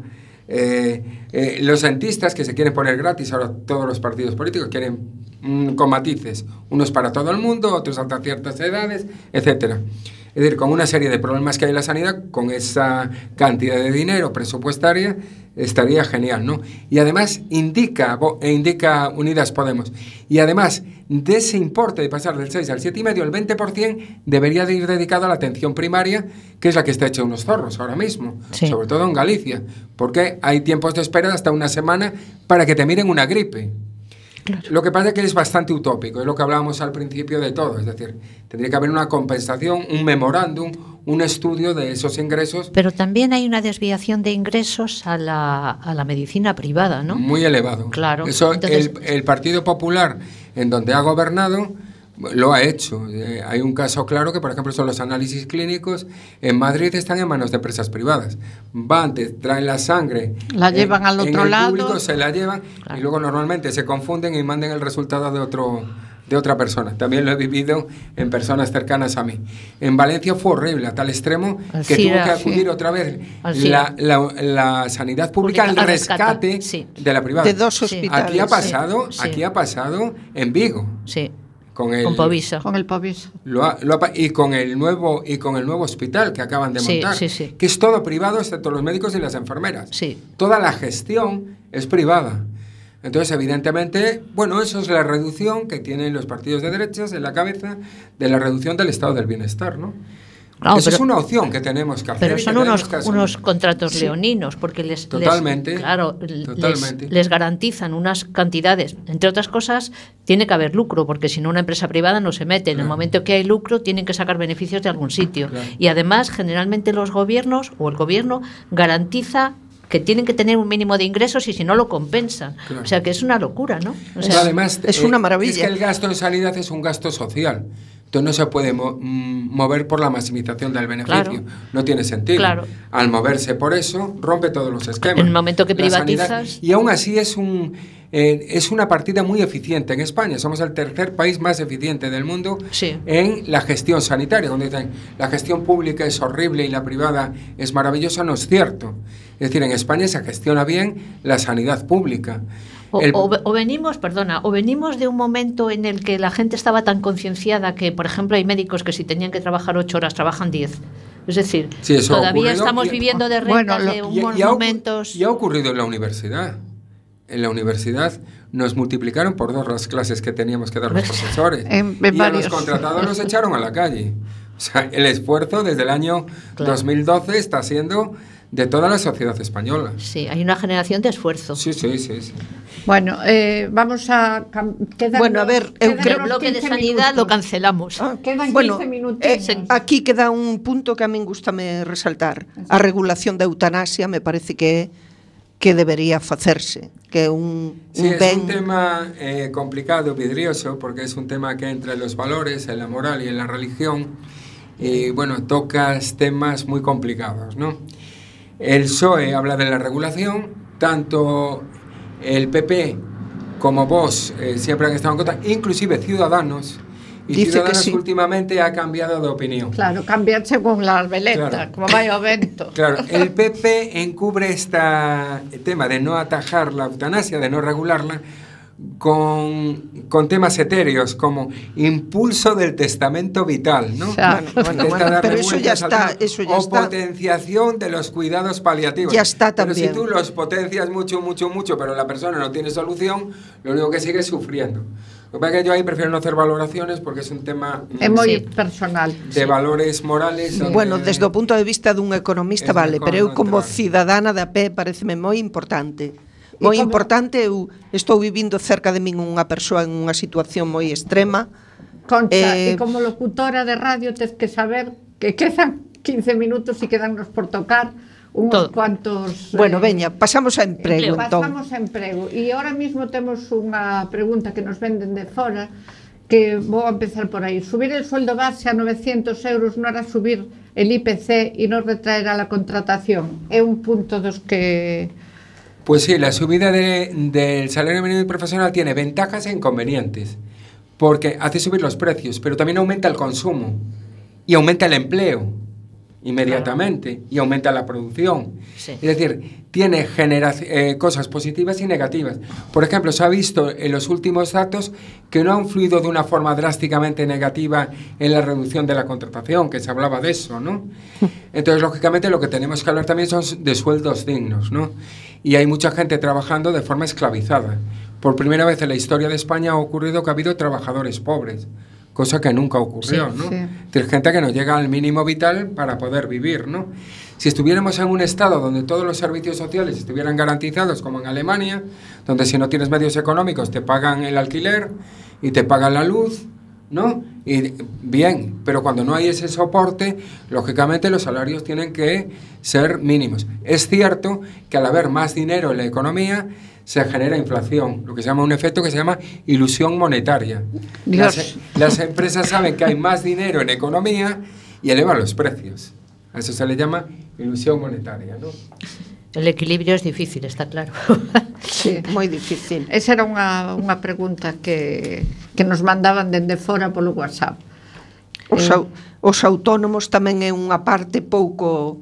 Speaker 10: los dentistas que se quieren poner gratis, ahora todos los partidos políticos quieren con matices, unos para todo el mundo, otros hasta ciertas edades, etcétera. Es decir, con una serie de problemas que hay en la sanidad, con esa cantidad de dinero presupuestaria, estaría genial, ¿no? Y además indica Unidas Podemos, y además de ese importe de pasar del 6 al 7,5, el 20% debería de ir dedicado a la atención primaria, que es la que está hecha unos zorros ahora mismo, sobre todo en Galicia, porque hay tiempos de espera de hasta una semana para que te miren una gripe. Claro. Lo que pasa es que es bastante utópico, es lo que hablábamos al principio de todo, es decir, tendría que haber una compensación, un memorándum, un estudio de esos ingresos.
Speaker 4: Pero también hay una desviación de ingresos a la medicina privada, ¿no?
Speaker 10: Muy elevado.
Speaker 4: Claro.
Speaker 10: Eso, entonces, el Partido Popular, en donde ha gobernado, lo ha hecho. Hay un caso claro que, por ejemplo, son los análisis clínicos. En Madrid están en manos de empresas privadas. Van, te traen la sangre.
Speaker 2: La llevan al otro lado.
Speaker 10: Público, se la llevan, claro. Y luego normalmente se confunden y mandan el resultado de otra persona. También lo he vivido en personas cercanas a mí. En Valencia fue horrible, a tal extremo que tuvo que acudir otra vez la sanidad pública al rescate de la privada.
Speaker 5: De 2 hospitales.
Speaker 10: Aquí ha pasado en Vigo.
Speaker 4: Sí.
Speaker 10: Con el
Speaker 4: Povisa.
Speaker 10: Y con el nuevo hospital que acaban de montar, que es todo privado excepto los médicos y las enfermeras.
Speaker 4: Sí.
Speaker 10: Toda la gestión es privada. Entonces, evidentemente, bueno, eso es la reducción que tienen los partidos de derechas en la cabeza de la reducción del estado del bienestar, ¿no? Claro, eso es una opción que tenemos que hacer.
Speaker 4: Pero son unos contratos leoninos, porque les garantizan unas cantidades. Entre otras cosas, tiene que haber lucro, porque si no una empresa privada no se mete. En el momento que hay lucro, tienen que sacar beneficios de algún sitio. Y además, generalmente los gobiernos o el gobierno garantiza que tienen que tener un mínimo de ingresos y si no lo compensan. O sea que es una locura, ¿no? O sea,
Speaker 10: además,
Speaker 5: es una maravilla.
Speaker 10: Es que el gasto en sanidad es un gasto social. Entonces no se puede mover por la maximización del beneficio. No tiene sentido. Al moverse por eso, rompe todos los esquemas.
Speaker 4: En el momento que privatizas...
Speaker 10: Y aún así es una partida muy eficiente en España. Somos el tercer país más eficiente del mundo en la gestión sanitaria. Cuando dicen la gestión pública es horrible y la privada es maravillosa, no es cierto. Es decir, en España se gestiona bien la sanidad pública.
Speaker 4: O venimos de un momento en el que la gente estaba tan concienciada que, por ejemplo, hay médicos que si tenían que trabajar 8 horas, trabajan 10. Es decir, todavía estamos viviendo de rentas de unos momentos...
Speaker 10: Y ha ocurrido en la universidad. En la universidad nos multiplicaron por 2 las clases que teníamos que dar los profesores. Y a los contratados los echaron a la calle. O sea, el esfuerzo desde el año 2012 está siendo de toda la sociedad española.
Speaker 4: Sí, hay una generación de esfuerzo.
Speaker 10: Sí.
Speaker 2: Bueno, vamos a...
Speaker 5: Bueno, a ver...
Speaker 4: el bloque de sanidad lo cancelamos.
Speaker 2: Quedan 15 minutos.
Speaker 5: Aquí queda un punto que a min gústame resaltar. A regulación da eutanasia me parece que debería facerse, que un
Speaker 10: es un tema complicado, vidrioso, porque es un tema que entra en los valores, en la moral y en la religión, y bueno, tocas temas muy complicados, ¿no? El PSOE habla de la regulación, tanto el PP como Vox siempre han estado en contra, inclusive Ciudadanos. Y dice Ciudadanos que últimamente ha cambiado de opinión.
Speaker 2: Claro, cambiar según la veleta, como vaya o vento.
Speaker 10: Claro, el PP encubre este tema de no atajar la eutanasia, de no regularla, con temas etéreos como impulso del testamento vital, ¿no?
Speaker 5: Pero eso ya está.
Speaker 10: O potenciación de los cuidados paliativos.
Speaker 5: Ya está también.
Speaker 10: Pero si tú los potencias mucho, pero la persona no tiene solución, lo único que sigue es sufriendo. Lo que pasa es que yo ahí prefiero no hacer valoraciones porque es un tema
Speaker 2: moi personal
Speaker 10: de valores morales.
Speaker 5: Bueno, desde o punto de vista dun economista vale, pero eu como cidadana de a pé pareceme moi importante. Moi importante, eu estou vivindo cerca de min unha persoa en unha situación moi extrema.
Speaker 2: Concha, e como locutora de radio tes que saber que quedan 15 minutos e quedannos por tocar uns cuantos...
Speaker 5: Bueno, veña, pasamos a emprego, entón.
Speaker 2: Pasamos a emprego. E ahora mismo temos unha pregunta que nos venden de fora, que vou a empezar por aí. Subir el sueldo base a 900 euros non era subir el IPC e non retraer a la contratación. É un punto dos que...
Speaker 10: Pues sí, la subida del salario mínimo profesional tiene ventajas e inconvenientes, porque hace subir los precios, pero también aumenta el consumo y aumenta el empleo inmediatamente y aumenta la producción. Es decir, tiene cosas positivas y negativas. Por ejemplo, se ha visto en los últimos datos que no ha influido de una forma drásticamente negativa en la reducción de la contratación, que se hablaba de eso, ¿no? Entonces, lógicamente, lo que tenemos que hablar también son de sueldos dignos, ¿no? Y hay mucha gente trabajando de forma esclavizada. Por primera vez en la historia de España ha ocurrido que ha habido trabajadores pobres, cosa que nunca ocurrió, ¿no? Es decir, gente que no llega al mínimo vital para poder vivir, ¿no? Si estuviéramos en un estado donde todos los servicios sociales estuvieran garantizados, como en Alemania, donde si no tienes medios económicos te pagan el alquiler y te pagan la luz, ¿no? Y bien, pero cuando no hay ese soporte, lógicamente los salarios tienen que ser mínimos. Es cierto que al haber más dinero en la economía se genera inflación, lo que se llama un efecto que se llama ilusión monetaria. Las empresas saben que hay más dinero en economía y elevan los precios. A eso se le llama ilusión monetaria, ¿no?
Speaker 4: El equilibrio es difícil, está claro.
Speaker 2: Sí, moi difícil. Esa era unha pregunta que nos mandaban dende fora polo WhatsApp.
Speaker 5: Os autónomos tamén é unha parte pouco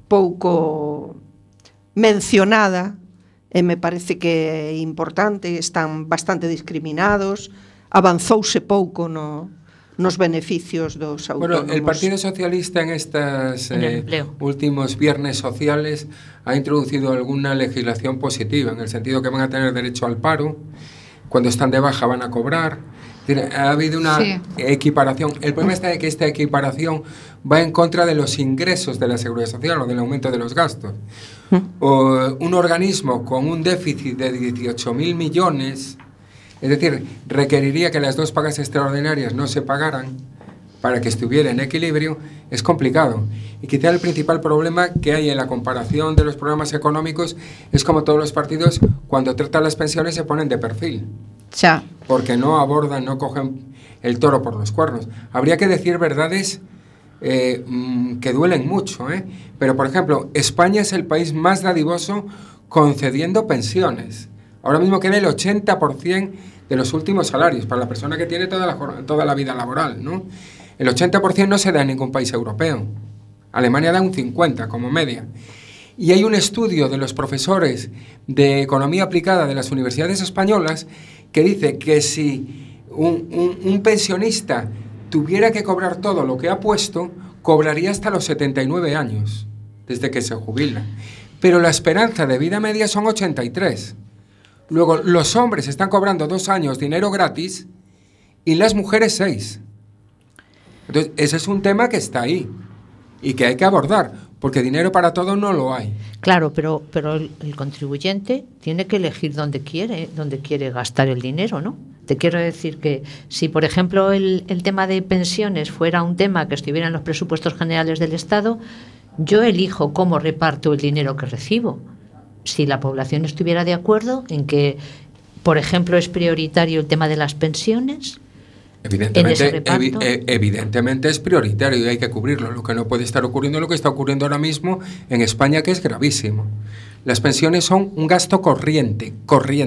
Speaker 5: mencionada, e me parece que é importante, están bastante discriminados, avanzouse pouco nos beneficios dos autónomos.
Speaker 10: Bueno, el Partido Socialista en estos últimos viernes sociales ha introducido alguna legislación positiva, en el sentido que van a tener derecho al paro, cuando están de baja van a cobrar. Ha habido una equiparación. El problema está de que esta equiparación va en contra de los ingresos de la Seguridad Social o del aumento de los gastos. O un organismo con un déficit de 18.000 millones, es decir, requeriría que las 2 pagas extraordinarias no se pagaran para que estuviera en equilibrio, es complicado. Y quizá el principal problema que hay en la comparación de los programas económicos es como todos los partidos, cuando tratan las pensiones se ponen de perfil.
Speaker 2: Ya.
Speaker 10: Porque no abordan, no cogen el toro por los cuernos. Habría que decir verdades que duelen mucho, pero por ejemplo, España es el país más dadivoso concediendo pensiones. Ahora mismo queda el 80% de los últimos salarios para la persona que tiene toda la vida laboral, ¿no? El 80% no se da en ningún país europeo. Alemania da un 50% como media. Y hay un estudio de los profesores de economía aplicada de las universidades españolas que dice que si un pensionista tuviera que cobrar todo lo que ha puesto, cobraría hasta los 79 años, desde que se jubila. Pero la esperanza de vida media son 83. Luego, los hombres están cobrando 2 años dinero gratis y las mujeres 6. Entonces, ese es un tema que está ahí y que hay que abordar, porque dinero para todo no lo hay.
Speaker 4: Claro, pero el contribuyente tiene que elegir dónde quiere gastar el dinero, ¿no? Te quiero decir que si, por ejemplo, el tema de pensiones fuera un tema que estuviera en los presupuestos generales del Estado, yo elijo cómo reparto el dinero que recibo. Si la población estuviera de acuerdo en que, por ejemplo, es prioritario el tema de las pensiones,
Speaker 10: evidentemente es prioritario y hay que cubrirlo. Lo que no puede estar ocurriendo es lo que está ocurriendo ahora mismo en España, que es gravísimo. Las pensiones son un gasto corriente.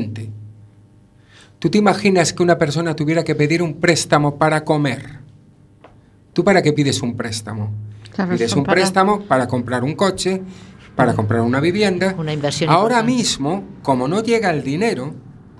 Speaker 10: ¿Tú te imaginas que una persona tuviera que pedir un préstamo para comer? ¿Tú para qué pides un préstamo?
Speaker 2: Claro,
Speaker 10: pides un préstamo para comprar un coche, para comprar una vivienda.
Speaker 4: Una inversión
Speaker 10: ahora
Speaker 4: importante.
Speaker 10: mismo, como no llega el dinero,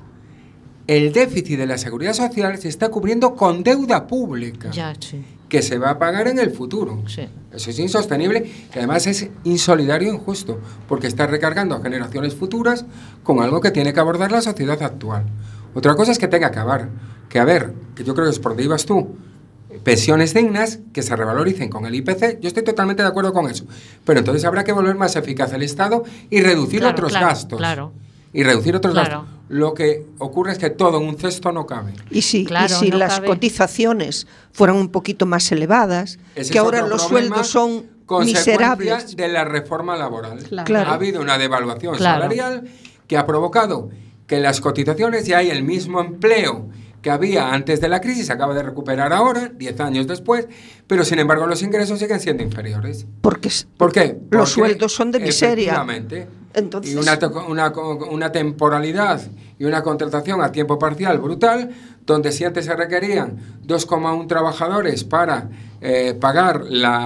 Speaker 10: el déficit de la Seguridad Social se está cubriendo con deuda pública,
Speaker 4: ya, sí,
Speaker 10: que se va a pagar en el futuro.
Speaker 4: Sí.
Speaker 10: Eso es insostenible y además es insolidario e injusto, porque está recargando a generaciones futuras con algo que tiene que abordar la sociedad actual. Otra cosa es que tenga que acabar, que yo creo que es por donde ibas tú, pensiones dignas que se revaloricen con el IPC. Yo estoy totalmente de acuerdo con eso, pero entonces habrá que volver más eficaz el Estado y reducir otros gastos.
Speaker 4: Claro.
Speaker 10: Y reducir otros gastos. Lo que ocurre es que todo en un cesto no cabe.
Speaker 5: Y si
Speaker 4: no
Speaker 5: las
Speaker 4: cabe.
Speaker 5: Cotizaciones fueran un poquito más elevadas,
Speaker 10: Ese
Speaker 5: que
Speaker 10: es
Speaker 5: ahora
Speaker 10: otro
Speaker 5: los
Speaker 10: problema,
Speaker 5: sueldos son
Speaker 10: consecuencia
Speaker 5: miserables.
Speaker 10: de la reforma laboral.
Speaker 5: Claro.
Speaker 10: Ha habido una devaluación salarial que ha provocado que las cotizaciones ya hay el mismo empleo que había antes de la crisis, se acaba de recuperar ahora, 10 años después, pero sin embargo los ingresos siguen siendo inferiores.
Speaker 5: ¿Por
Speaker 10: qué?
Speaker 5: Los
Speaker 10: Porque
Speaker 5: sueldos son de miseria.
Speaker 10: Efectivamente.
Speaker 5: Entonces,
Speaker 10: y una temporalidad y una contratación a tiempo parcial brutal, donde si antes se requerían 2,1 trabajadores para pagar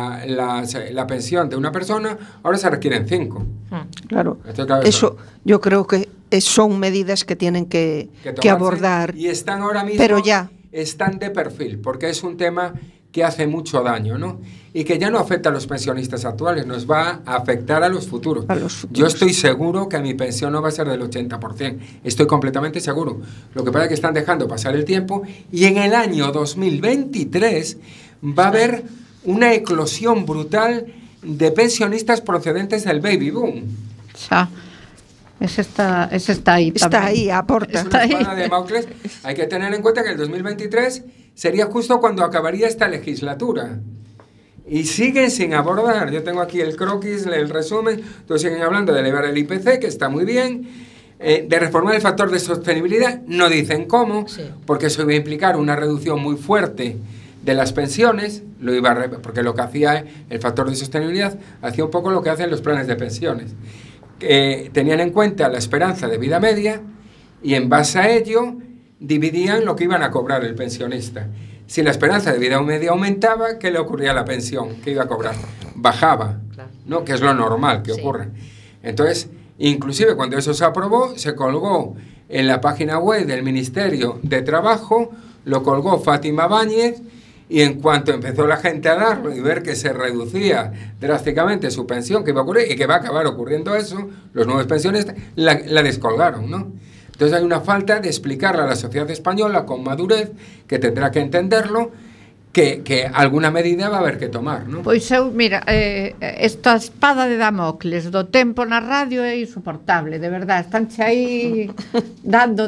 Speaker 10: la pensión de una persona, ahora se requieren 5.
Speaker 5: Claro, eso yo creo que son medidas que tienen que abordar.
Speaker 10: Y están ahora mismo,
Speaker 5: pero ya
Speaker 10: están de perfil, porque es un tema que hace mucho daño, ¿no? Y que ya no afecta a los pensionistas actuales, nos va a afectar a los futuros. Yo estoy seguro que mi pensión no va a ser del 80%, estoy completamente seguro. Lo que pasa es que están dejando pasar el tiempo y en el año 2023 va a haber una eclosión brutal de pensionistas procedentes del baby boom.
Speaker 2: Ese está ahí también.
Speaker 5: Está ahí, aporta.
Speaker 10: Es una espada de Damocles. Hay que tener en cuenta que el 2023 sería justo cuando acabaría esta legislatura. Y siguen sin abordar. Yo tengo aquí el croquis, el resumen. Entonces siguen hablando de elevar el IPC, que está muy bien. De reformar el factor de sostenibilidad. No dicen cómo, porque eso iba a implicar una reducción muy fuerte de las pensiones, porque lo que hacía el factor de sostenibilidad hacía un poco lo que hacen los planes de pensiones. Tenían en cuenta la esperanza de vida media y en base a ello dividían lo que iban a cobrar el pensionista. Si la esperanza de vida media aumentaba, ¿qué le ocurría a la pensión? ¿Qué iba a cobrar? Bajaba, ¿no? Que es lo normal que ocurre. Entonces, inclusive cuando eso se aprobó, se colgó en la página web del Ministerio de Trabajo, lo colgó Fátima Báñez. Y en cuanto empezó la gente a darlo y ver que se reducía drásticamente su pensión, que iba a ocurrir y que va a acabar ocurriendo eso, los nuevos pensionistas la descolgaron, ¿no? Entonces hay una falta de explicarle a la sociedad española con madurez, que tendrá que entenderlo, que alguna medida va a haber que tomar, ¿no?
Speaker 2: Pois eu, mira, esta espada de Damocles do tempo na radio é insoportable, de verdade, estánche aí dando,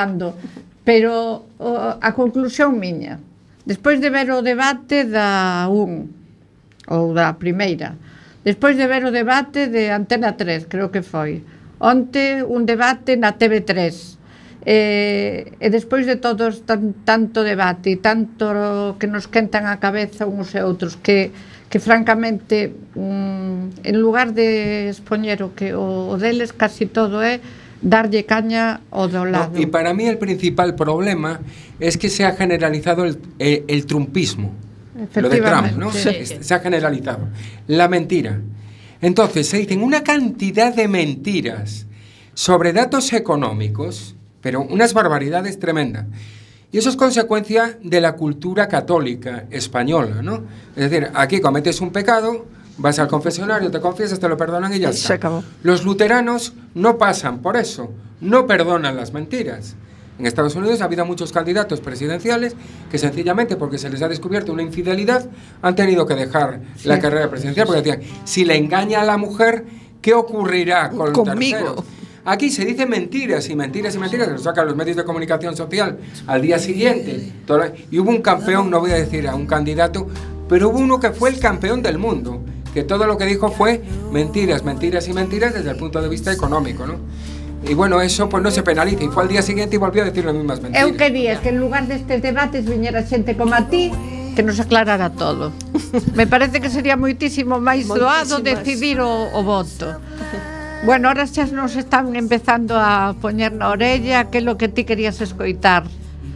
Speaker 2: pero a conclusión miña, despois de ver o debate da 1 ou da primeira, despois de ver o debate de Antena 3, creo que foi onte un debate na TV3, e despois de todos tanto debate e tanto que nos quentan a cabeza uns e outros que francamente en lugar de expoñer o deles casi todo é darlle caña ao do lado.
Speaker 10: No, y para mí el principal problema es que se ha generalizado el trumpismo, lo de Trump, ¿no?
Speaker 2: Sí.
Speaker 10: Se ha generalizado la mentira. Entonces se dicen una cantidad de mentiras sobre datos económicos, pero unas barbaridades tremendas. Y eso es consecuencia de la cultura católica española, ¿no? Es decir, aquí cometes un pecado, vas al confesionario, te confiesas, te lo perdonan y ya está.
Speaker 5: Se acabó.
Speaker 10: Los luteranos no pasan por eso, no perdonan las mentiras. En Estados Unidos ha habido muchos candidatos presidenciales que sencillamente porque se les ha descubierto una infidelidad han tenido que dejar la carrera presidencial porque decían, si le engaña a la mujer, ¿qué ocurrirá con los terceros? Aquí se dicen mentiras y mentiras y mentiras, que lo sacan los medios de comunicación social al día siguiente. Y hubo un campeón, no voy a decir a un candidato, pero hubo uno que fue el campeón del mundo, que todo lo que dijo fue mentiras, mentiras y mentiras desde el punto de vista económico, ¿no? Y bueno, eso pues no se penaliza, y fue al día siguiente y volvió a decir las mismas mentiras.
Speaker 2: Eu quería que en lugar destes debates viñera xente como a ti que nos aclarara todo. Me parece que sería moitísimo máis doado decidir o voto. Bueno, ahora xa nos están empezando a poñer na orella que é lo que ti querías escoitar.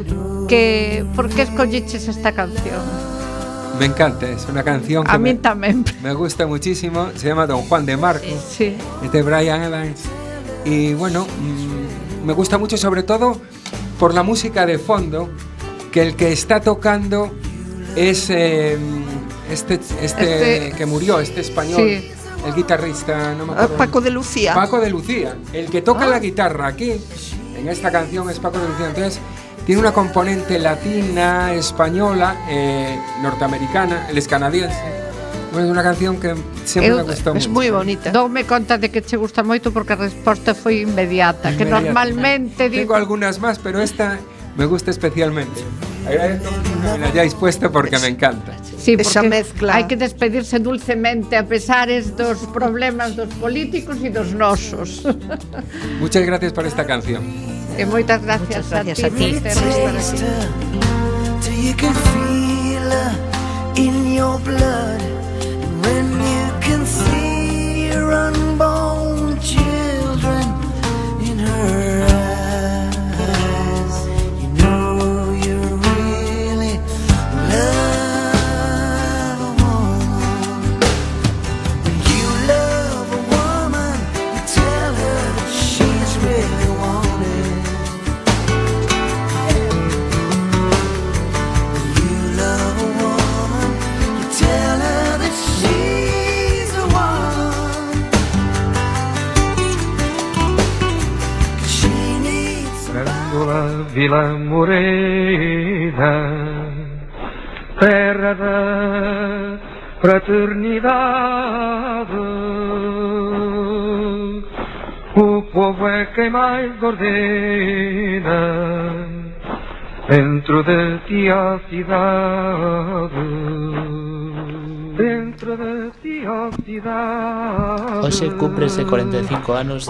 Speaker 2: Por que escolliches esta canción?
Speaker 10: Me encanta, es una canción que
Speaker 2: a mí tamén
Speaker 10: me gusta muchísimo, se llama Don Juan de Marco,
Speaker 2: sí.
Speaker 10: Es de Brian Evans, y bueno, me gusta mucho sobre todo por la música de fondo, que el que está tocando es este que murió, este español. Sí. El guitarrista, no me acuerdo.
Speaker 5: Paco de Lucía.
Speaker 10: Paco de Lucía. El que toca la guitarra aquí, en esta canción, es Paco de Lucía. Entonces, tiene una componente latina, española, norteamericana, él es canadiense. Bueno, es una canción que siempre me gustó mucho.
Speaker 5: Es moi bonita.
Speaker 2: Doume conta de que che gusta moito porque a resposta foi inmediata. Que normalmente...
Speaker 10: Tengo algunas más, pero esta me gusta especialmente. Agradezco que me la hayáis puesto porque me encanta.
Speaker 2: Sí, esa mezcla. Hai que despedirse dulcemente a pesares dos problemas dos políticos e dos nosos.
Speaker 10: Muchas gracias por esta canción.
Speaker 2: E moitas gracias a ti.
Speaker 8: You can feel in your blood when you can see your unborn children in her eyes. You know you really love a woman. When you love a woman, you tell her that she's really wanted. When you love a woman, you tell her that she's the one. 'Cause she needs
Speaker 11: Grândola Vila Morena, terra da fraternidade, o povo é quem mais ordena dentro de ti a cidade, dentro de ti a cidade.
Speaker 3: Hoxe cúmprese 45 anos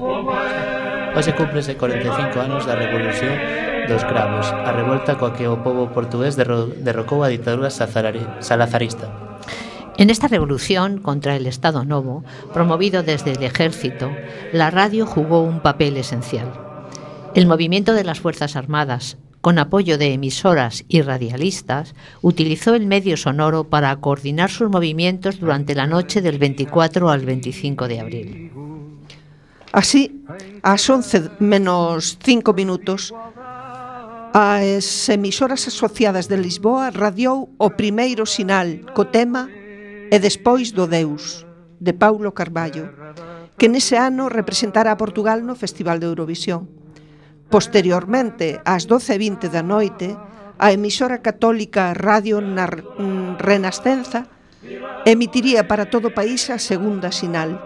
Speaker 3: da Revolución dos Cravos, a revolta coa que o pobo portugués derrocou a ditadura salazarista.
Speaker 4: En esta revolución contra el Estado Novo, promovido desde el ejército, la radio jugó un papel esencial. El movimiento de las Fuerzas Armadas, con apoyo de emisoras y radialistas, utilizó el medio sonoro para coordinar sus movimientos durante la noche del 24 al 25 de abril.
Speaker 5: Así, ás 11 menos 5 minutos, as emisoras asociadas de Lisboa radiou o primeiro sinal co tema E despois do Deus, de Paulo Carballo, que nese ano representara a Portugal no Festival de Eurovisión. Posteriormente, ás 12:20 da noite, a emisora católica Radio Renascenza emitiría para todo o país a segunda sinal.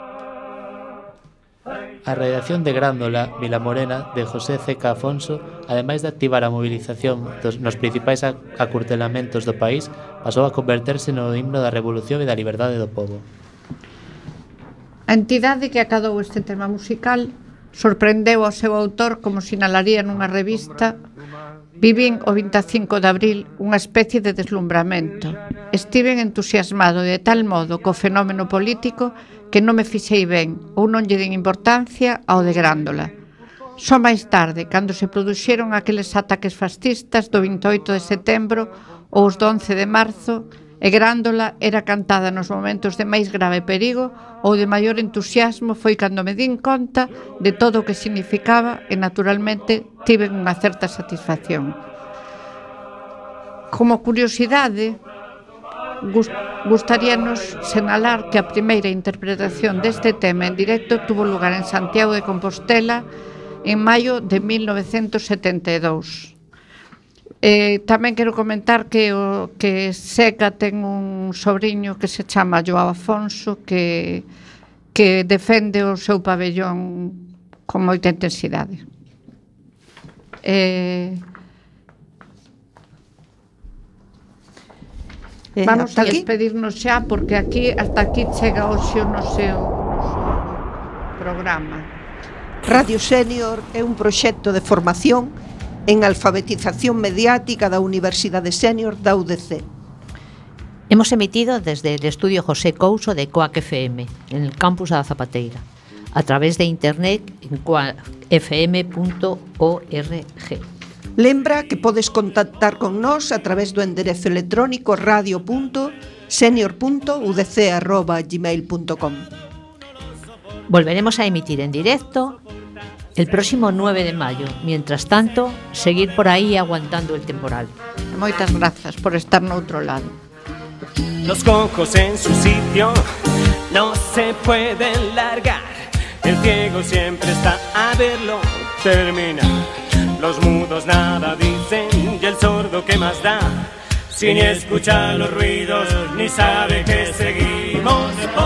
Speaker 3: A redacción de Grándola, Vilamorena, de José C.K. Afonso, ademais de activar a movilización nos principais acurtelamentos do país, pasou a converterse no himno da revolución e da liberdade do pobo.
Speaker 2: A entidade que acadou este tema musical sorprendeu ao seu autor, como sinalaría nunha revista: vivín o 25 de abril unha especie de deslumbramento. Estiven entusiasmado de tal modo co fenómeno político que non me fixei ben ou non lle den importancia ao de Grándola. Só máis tarde, cando se produxeron aqueles ataques fascistas do 28 de setembro ou os do 11 de marzo, e Grándola era cantada nos momentos de máis grave perigo ou de maior entusiasmo, foi cando me din conta de todo o que significaba e, naturalmente, tiven unha certa satisfacción. Como curiosidade, gustaríanos señalar que a primeira interpretación deste tema en directo tuvo lugar en Santiago de Compostela en maio de 1972. Tamén quero comentar que Seca ten un sobrinho que se chama Joao Afonso que defende o seu pabellón con moita intensidade. Vamos a despedirnos xa, porque hasta aquí chega hoxe o noso programa.
Speaker 5: Radio Sénior é un proxecto de formación en alfabetización mediática da Universidade Sénior da UDC.
Speaker 4: Hemos emitido desde el estudio José Couso de Coac FM, en el campus da Zapateira, a través de internet en coacfm.org.
Speaker 5: Lembra que podes contactar con nós a través do enderezo electrónico radio.senior.udc@gmail.com.
Speaker 4: Volveremos a emitir en directo el próximo 9 de mayo. Mientras tanto, seguir por ahí aguantando el temporal.
Speaker 2: Moitas grazas por estar no outro lado.
Speaker 12: Los cojos en su sitio no se pueden largar. El ciego siempre está a verlo terminar. Los mudos nada dicen y el sordo ¿qué más da? Si ni escucha los ruidos ni sabe que seguimos.